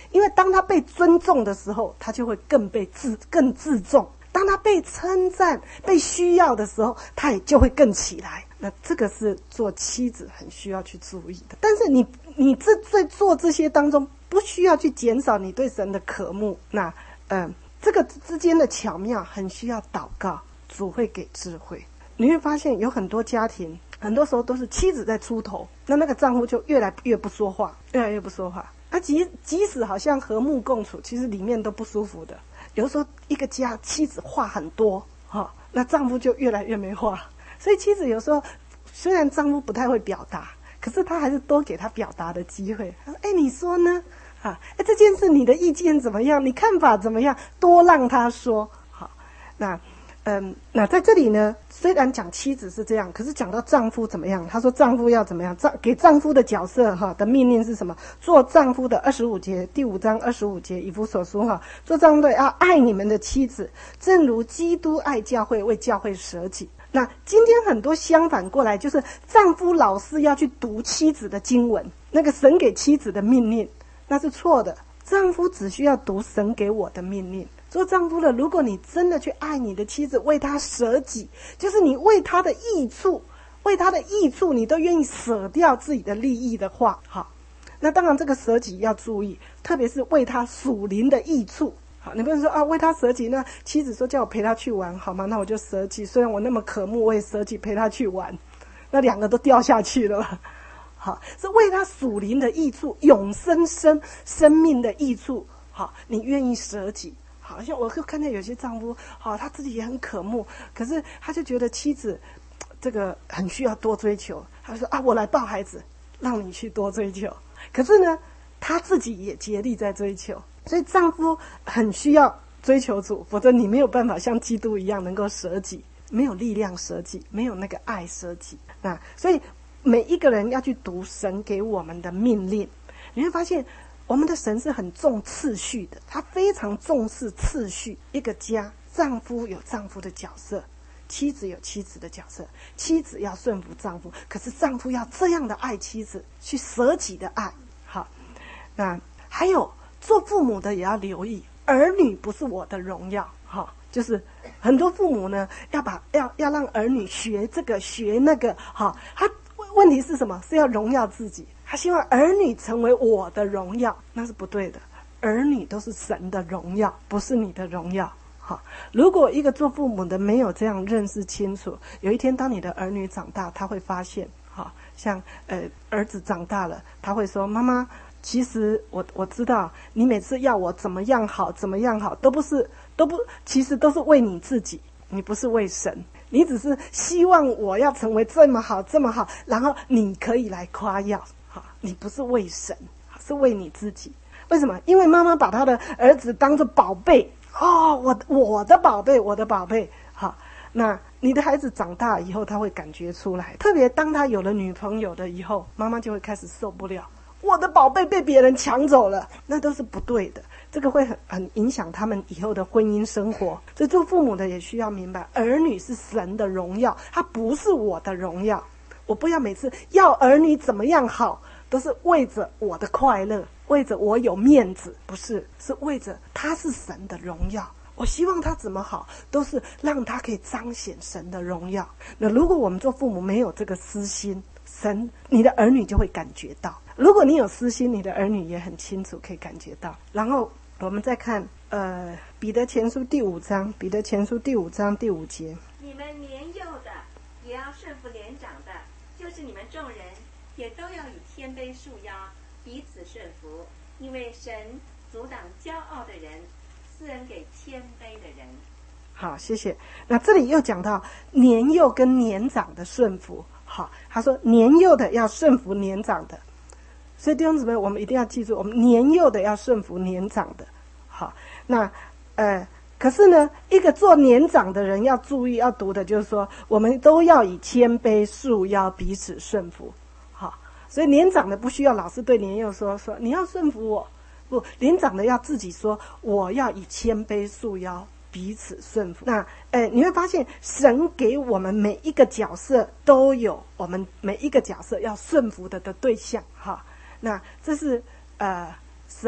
因为当他被尊重的时候，他就会更被自更自重；当他被称赞、被需要的时候，他也就会更起来。那这个是做妻子很需要去注意的。但是你你这在做这些当中，不需要去减少你对神的渴慕。那嗯、呃，这个之间的巧妙，很需要祷告，主会给智慧。你会发现有很多家庭，很多时候都是妻子在出头，那那个丈夫就越来越不说话，越来越不说话。那即即使好像和睦共处，其实里面都不舒服的。有的时候一个家妻子话很多，哈、哦，那丈夫就越来越没话。所以妻子有时候虽然丈夫不太会表达，可是他还是多给他表达的机会。他说：“哎，你说呢？啊，哎，这件事你的意见怎么样？你看法怎么样？多让他说。”好，那。嗯，那在这里呢，虽然讲妻子是这样，可是讲到丈夫怎么样？他说丈夫要怎么样？丈给丈夫的角色哈的命令是什么？做丈夫的二十五节，第五章二十五节，以弗所书哈，做丈夫的要爱你们的妻子，正如基督爱教会，为教会舍己。那今天很多相反过来，就是丈夫老是要去读妻子的经文，那个神给妻子的命令，那是错的。丈夫只需要读神给我的命令。做丈夫的，如果你真的去爱你的妻子，为她舍己，就是你为她的益处，为她的益处，你都愿意舍掉自己的利益的话，好，那当然这个舍己要注意，特别是为她属灵的益处。好，你不能说啊，为她舍己，那妻子说叫我陪她去玩，好吗？那我就舍己，虽然我那么渴慕，我也舍己陪她去玩，那两个都掉下去了吧。好，是为她属灵的益处，永生生生命的益处，好，你愿意舍己。好像我会看见有些丈夫，好、哦，他自己也很渴慕，可是他就觉得妻子这个很需要多追求，他说啊，我来抱孩子，让你去多追求。可是呢，他自己也竭力在追求，所以丈夫很需要追求主，否则你没有办法像基督一样能够舍己，没有力量舍己，没有那个爱舍己。那所以每一个人要去读神给我们的命令，你会发现。我们的神是很重次序的，他非常重视次序。一个家，丈夫有丈夫的角色，妻子有妻子的角色，妻子要顺服丈夫，可是丈夫要这样的爱妻子，去舍己的爱。好，那还有做父母的也要留意，儿女不是我的荣耀。好，就是很多父母呢，要把要要让儿女学这个学那个。好，他问题是什么？是要荣耀自己。他希望儿女成为我的荣耀，那是不对的。儿女都是神的荣耀，不是你的荣耀。好，如果一个做父母的没有这样认识清楚，有一天当你的儿女长大，他会发现，好像呃儿子长大了，他会说：“妈妈，其实我我知道你每次要我怎么样好，怎么样好，都不是都不，其实都是为你自己，你不是为神。”你只是希望我要成为这么好这么好，然后你可以来夸耀。好，你不是为神，是为你自己。为什么？因为妈妈把她的儿子当作宝贝。哦，我我的宝贝，我的宝贝。好，那你的孩子长大以后，他会感觉出来。特别当他有了女朋友的以后，妈妈就会开始受不了，我的宝贝被别人抢走了，那都是不对的。这个会很很影响他们以后的婚姻生活。所以做父母的也需要明白，儿女是神的荣耀，他不是我的荣耀。我不要每次要儿女怎么样好，都是为着我的快乐，为着我有面子，不是，是为着他是神的荣耀。我希望他怎么好，都是让他可以彰显神的荣耀。那如果我们做父母没有这个私心，神你的儿女就会感觉到。如果你有私心，你的儿女也很清楚可以感觉到。然后我们再看呃彼得前书第五章，彼得前书第五章第五节， 你们年幼的也要顺服年长的，就是你们众人也都要以谦卑束腰，彼此顺服，因为神阻挡骄傲的人，赐恩给谦卑的人。 好，谢谢。那这里又讲到年幼跟年长的顺服。好，他说年幼的要顺服年长的，所以弟兄姊妹，我们一定要记住，我们年幼的要顺服年长的。好，那呃，可是呢，一个做年长的人要注意要读的就是说，我们都要以谦卑束腰，彼此顺服。好，所以年长的不需要老是对年幼说说你要顺服我，不，年长的要自己说我要以谦卑束腰，彼此顺服。那呃，你会发现神给我们每一个角色都有我们每一个角色要顺服的的对象哈。那这是呃神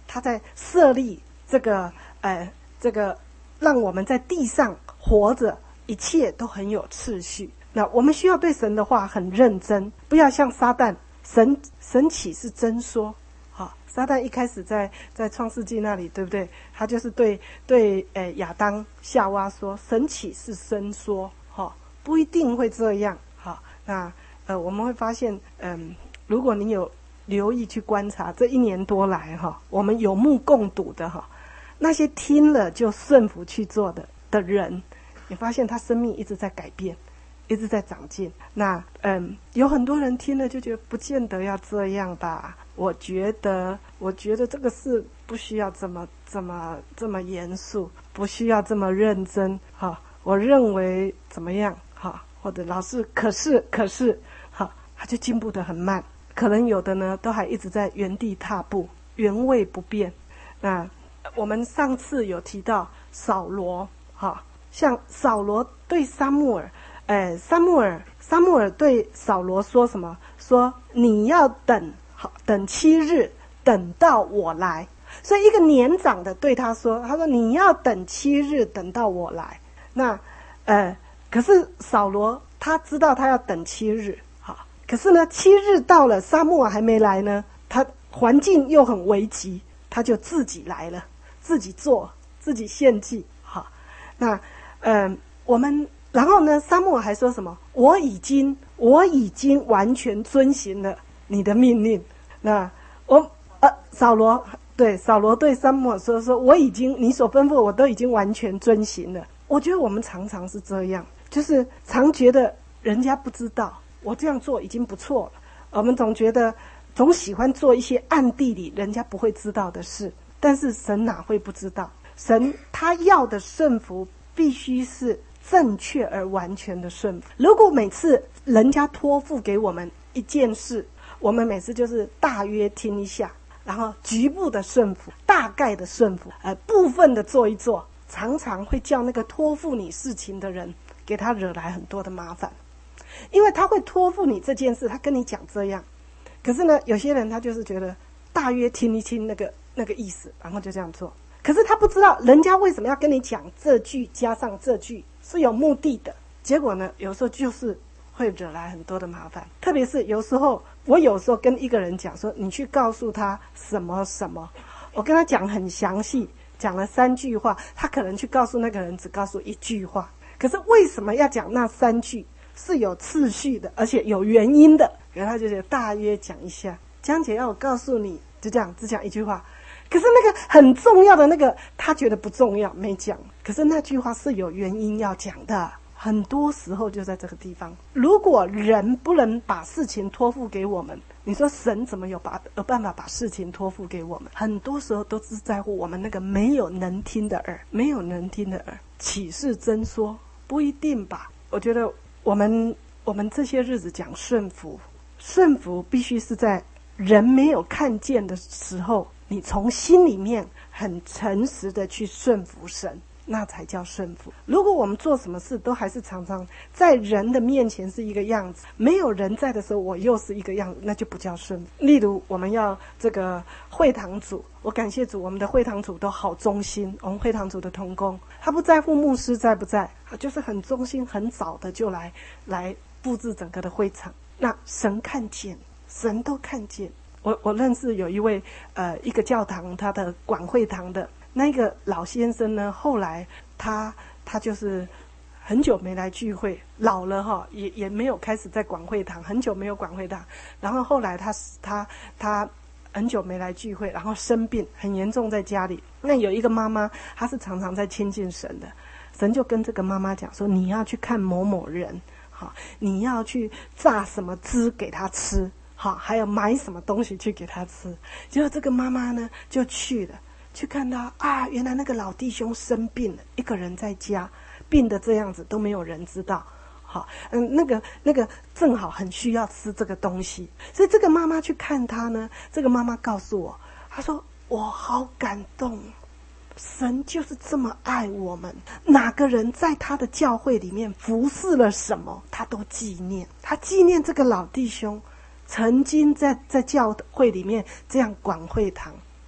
他在设立这个呃这个让我们在地上活着，一切都很有次序。那我们需要对神的话很认真，不要像撒旦，神神岂是真说？好，撒旦一开始在在创世纪那里，对不对？他就是对对呃亚当夏娃说，神岂是真说？好，不一定会这样。好，那呃我们会发现，嗯、呃，如果你有留意去观察这一年多来哈，我们有目共睹的哈，那些听了就顺服去做的的人，你发现他生命一直在改变，一直在长进。那嗯，有很多人听了就觉得不见得要这样吧。我觉得，我觉得这个事不需要这么这么这么严肃，不需要这么认真哈。我认为怎么样哈？或者老师可是可是哈，他就进步得很慢。可能有的呢，都还一直在原地踏步，原位不变。那我们上次有提到扫罗哈，像扫罗对撒母耳，哎，撒母耳撒母耳对扫罗说什么？说你要等。好，等七日，等到我来。所以一个年长的对他说，他说你要等七日，等到我来。那呃，可是扫罗他知道他要等七日，好，可是呢，七日到了，撒母耳还没来呢，他环境又很危急，他就自己来了，自己做，自己献祭。好，那嗯、呃，我们然后呢，撒母耳还说什么？我已经，我已经完全遵行了你的命令。那我呃扫罗对扫罗对撒母耳说说我已经你所吩咐我都已经完全遵行了。我觉得我们常常是这样，就是常觉得人家不知道，我这样做已经不错了。我们总觉得总喜欢做一些暗地里人家不会知道的事，但是神哪会不知道？神他要的顺服必须是正确而完全的顺服。如果每次人家托付给我们一件事，我们每次就是大约听一下，然后局部的顺服，大概的顺服，呃，部分的做一做，常常会叫那个托付你事情的人给他惹来很多的麻烦。因为他会托付你这件事，他跟你讲这样，可是呢，有些人他就是觉得大约听一听那个那个意思，然后就这样做。可是他不知道人家为什么要跟你讲这句加上这句是有目的的，结果呢，有时候就是会惹来很多的麻烦。特别是有时候，我有时候跟一个人讲说，你去告诉他什么什么，我跟他讲很详细，讲了三句话，他可能去告诉那个人只告诉一句话。可是为什么要讲那三句？是有次序的，而且有原因的。然后他就大约讲一下，江姐要我告诉你，就这样只讲一句话。可是那个很重要的那个，他觉得不重要，没讲。可是那句话是有原因要讲的。很多时候就在这个地方。如果人不能把事情托付给我们，你说神怎么有把有办法把事情托付给我们？很多时候都是在乎我们那个没有能听的耳，没有能听的耳。岂是真说？不一定吧。我觉得我们我们这些日子讲顺服，顺服必须是在人没有看见的时候，你从心里面很诚实的去顺服神，那才叫顺服。如果我们做什么事都还是常常在人的面前是一个样子，没有人在的时候我又是一个样子，那就不叫顺服。例如我们要这个会堂组，我感谢主，我们的会堂组都好忠心。我们会堂组的同工，他不在乎牧师在不在，他就是很忠心，很早的就来来布置整个的会场。那神看见，神都看见。我我认识有一位呃一个教堂他的管会堂的那个老先生呢，后来他他就是很久没来聚会，老了哈，也也没有开始在管会堂，很久没有管会堂。然后后来他他他很久没来聚会，然后生病很严重，在家里。那有一个妈妈，她是常常在亲近神的，神就跟这个妈妈讲说，你要去看某某人，好，你要去榨什么汁给他吃，好，还有买什么东西去给他吃。结果这个妈妈呢就去了。去看到啊，原来那个老弟兄生病了，一个人在家，病得这样子都没有人知道。好，嗯，那个那个正好很需要吃这个东西，所以这个妈妈去看他呢。这个妈妈告诉我，她说我好感动，神就是这么爱我们。哪个人在他的教会里面服侍了什么，他都纪念。他纪念这个老弟兄曾经在在教会里面这样管会堂。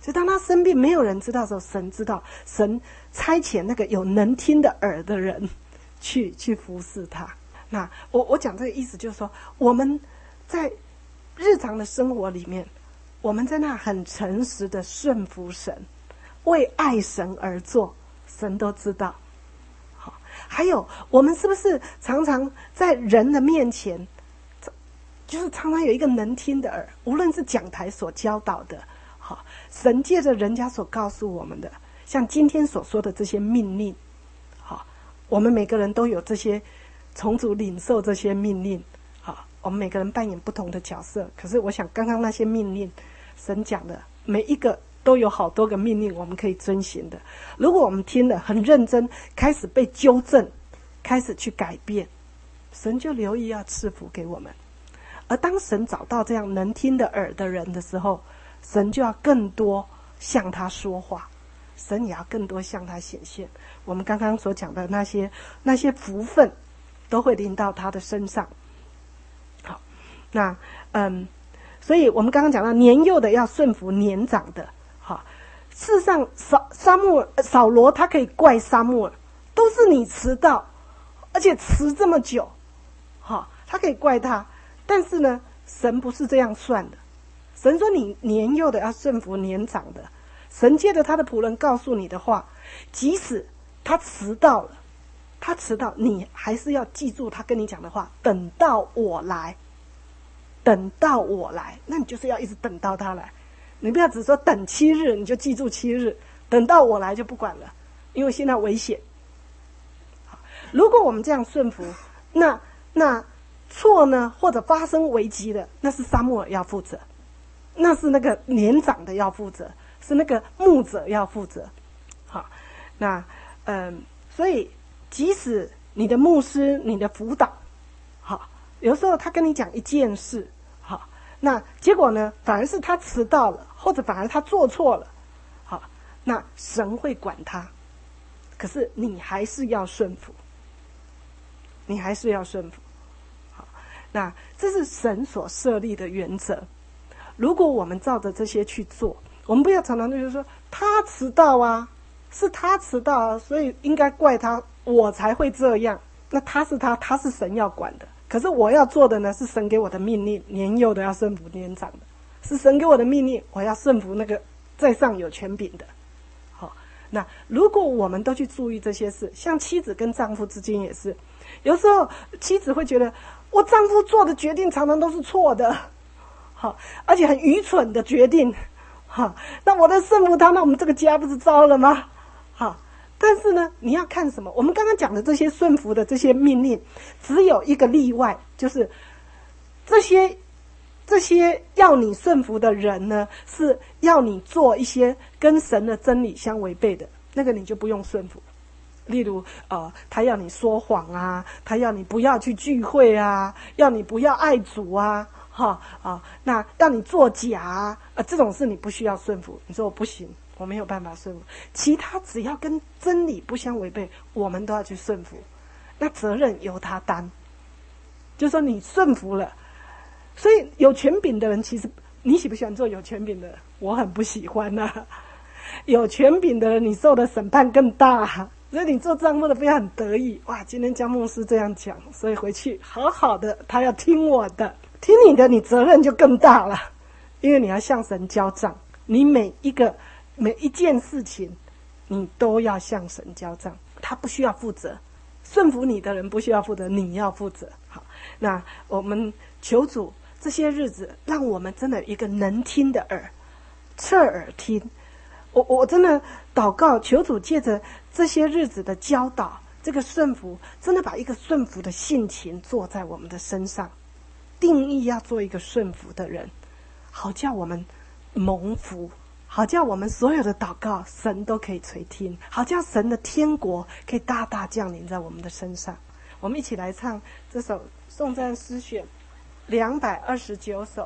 所以当他生病没有人知道的时候，神知道，神差遣那个有能听的耳的人去去服侍他。那我我讲这个意思就是说，我们在日常的生活里面，我们在那很诚实的顺服神，为爱神而做，神都知道。好，还有我们是不是常常在人的面前，就是常常有一个能听的耳，无论是讲台所教导的，好，神借着人家所告诉我们的，像今天所说的这些命令，好，我们每个人都有这些从主领受这些命令，好，我们每个人扮演不同的角色。可是我想刚刚那些命令，神讲的每一个都有好多个命令我们可以遵循的。如果我们听了很认真，开始被纠正，开始去改变，神就留意要赐福给我们。而当神找到这样能听的耳的人的时候，神就要更多向他说话，神也要更多向他显现。我们刚刚所讲的那些那些福分都会临到他的身上。好，那嗯，所以我们刚刚讲到年幼的要顺服年长的。好，事实上扫撒母耳扫罗他可以怪撒母耳，都是你迟到，而且迟这么久，好，他可以怪他。但是呢，神不是这样算的。神说你年幼的要顺服年长的。神借着他的仆人告诉你的话，即使他迟到了，他迟到，你还是要记住他跟你讲的话，等到我来，等到我来，那你就是要一直等到他来。你不要只说等七日，你就记住七日，等到我来就不管了，因为现在危险。如果我们这样顺服，那那错呢，或者发生危机的，那是撒母耳要负责，那是那个年长的要负责，是那个牧者要负责。好，那嗯，所以即使你的牧师、你的辅导，好，有时候他跟你讲一件事，好，那结果呢，反而是他迟到了，或者反而他做错了，好，那神会管他，可是你还是要顺服，你还是要顺服。那这是神所设立的原则。如果我们照着这些去做，我们不要常常就是说他迟到啊，是他迟到啊，所以应该怪他，我才会这样。那他是他，他是神要管的。可是我要做的呢，是神给我的命令，年幼的要顺服年长的，是神给我的命令，我要顺服那个在上有权柄的。好，那如果我们都去注意这些事，像妻子跟丈夫之间也是，有时候妻子会觉得我丈夫做的决定常常都是错的，好，而且很愚蠢的决定，好，那我在顺服他，那我们这个家不是糟了吗？好，但是呢，你要看什么？我们刚刚讲的这些顺服的这些命令，只有一个例外，就是这些这些要你顺服的人呢，是要你做一些跟神的真理相违背的，那个你就不用顺服。例如呃，他要你说谎啊，他要你不要去聚会啊，要你不要爱主啊，哈啊，那让你作假啊，呃，这种事你不需要顺服。你说我不行，我没有办法顺服。其他只要跟真理不相违背，我们都要去顺服。那责任由他担，就说你顺服了。所以有权柄的人，其实你喜不喜欢做有权柄的人？我很不喜欢啊。有权柄的人，你受的审判更大。所以你做丈夫的不要很得意，哇，今天江牧师这样讲，所以回去好好的，他要听我的，听你的，你责任就更大了，因为你要向神交账，你每一个每一件事情，你都要向神交账，他不需要负责，顺服你的人不需要负责，你要负责。好，那我们求主这些日子，让我们真的有一个能听的耳，侧耳听。我我真的祷告，求主借着这些日子的教导，这个顺服，真的把一个顺服的性情做在我们的身上，定义要做一个顺服的人，好叫我们蒙福，好叫我们所有的祷告神都可以垂听，好叫神的天国可以大大降临在我们的身上。我们一起来唱这首颂赞诗选两百二十九首。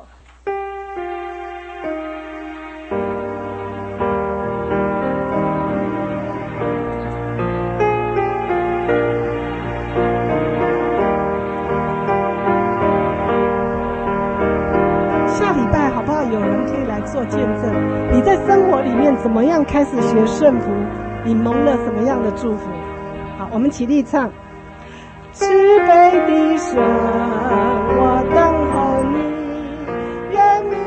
有人可以来做见证，你在生活里面怎么样开始学顺服，你蒙了什么样的祝福。好，我们起立唱。慈悲的神，我等候你，愿你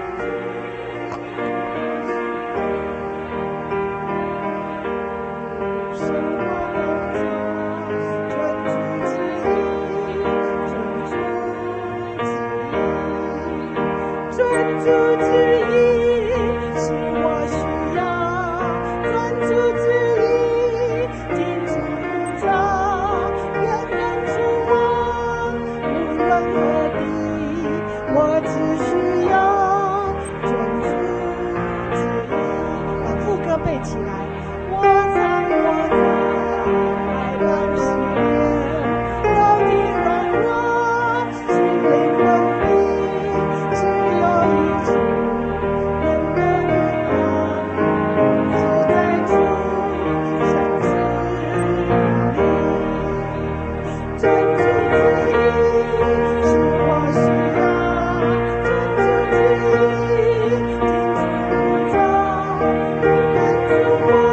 专注之意是我需要，专注之意听主张，愿人主我无论何地，我只需要专注之意。把副歌背起来。我在我在爱当失恋，到底软弱，心灵稳定，只有一处人的地方，只在主相知里。专注之意是我需要，专注之意听主张，无人主我。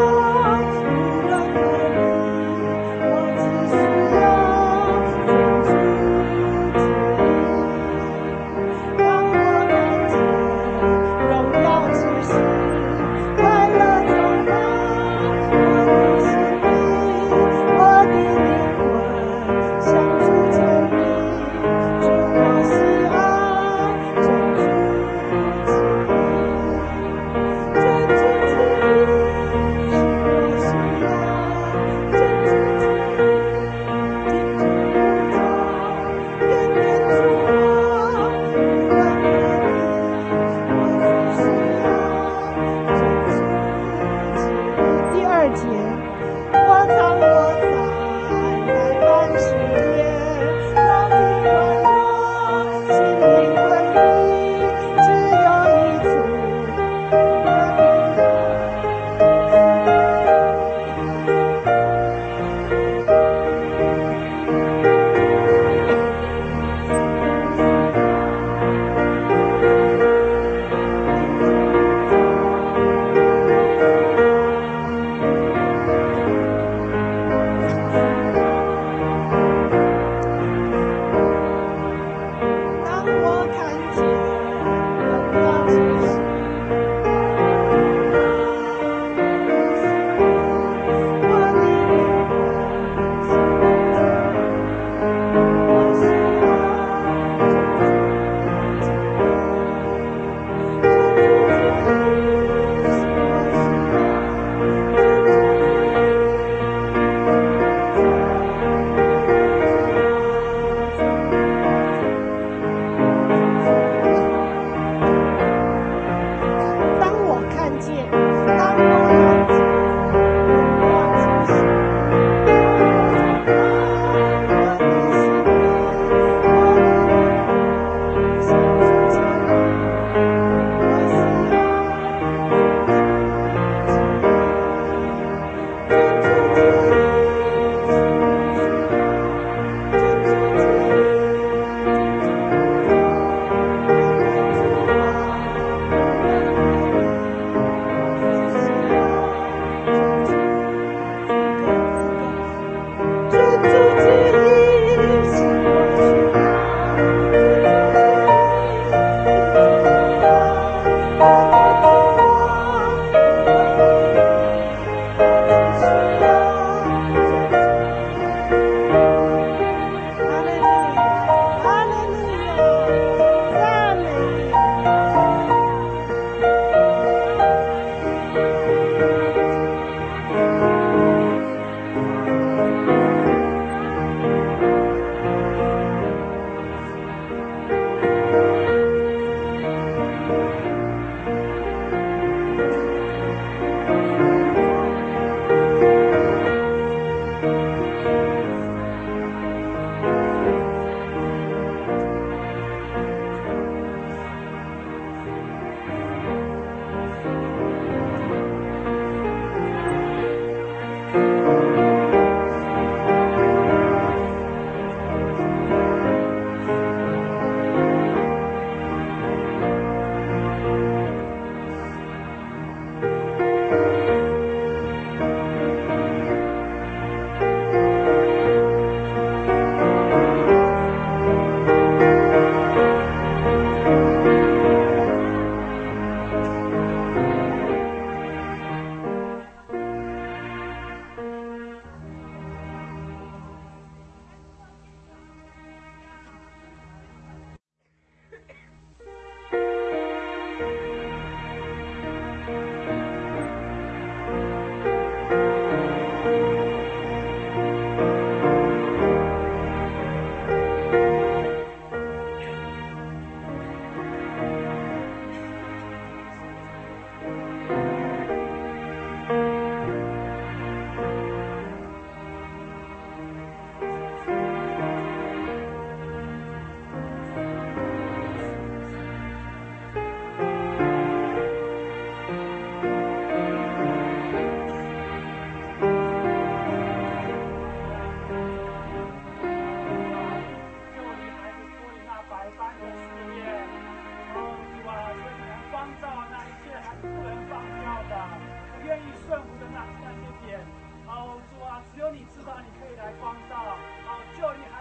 愿意顺服的那那些点。哦，主啊，只有你知道，你可以来光照。哦，救你。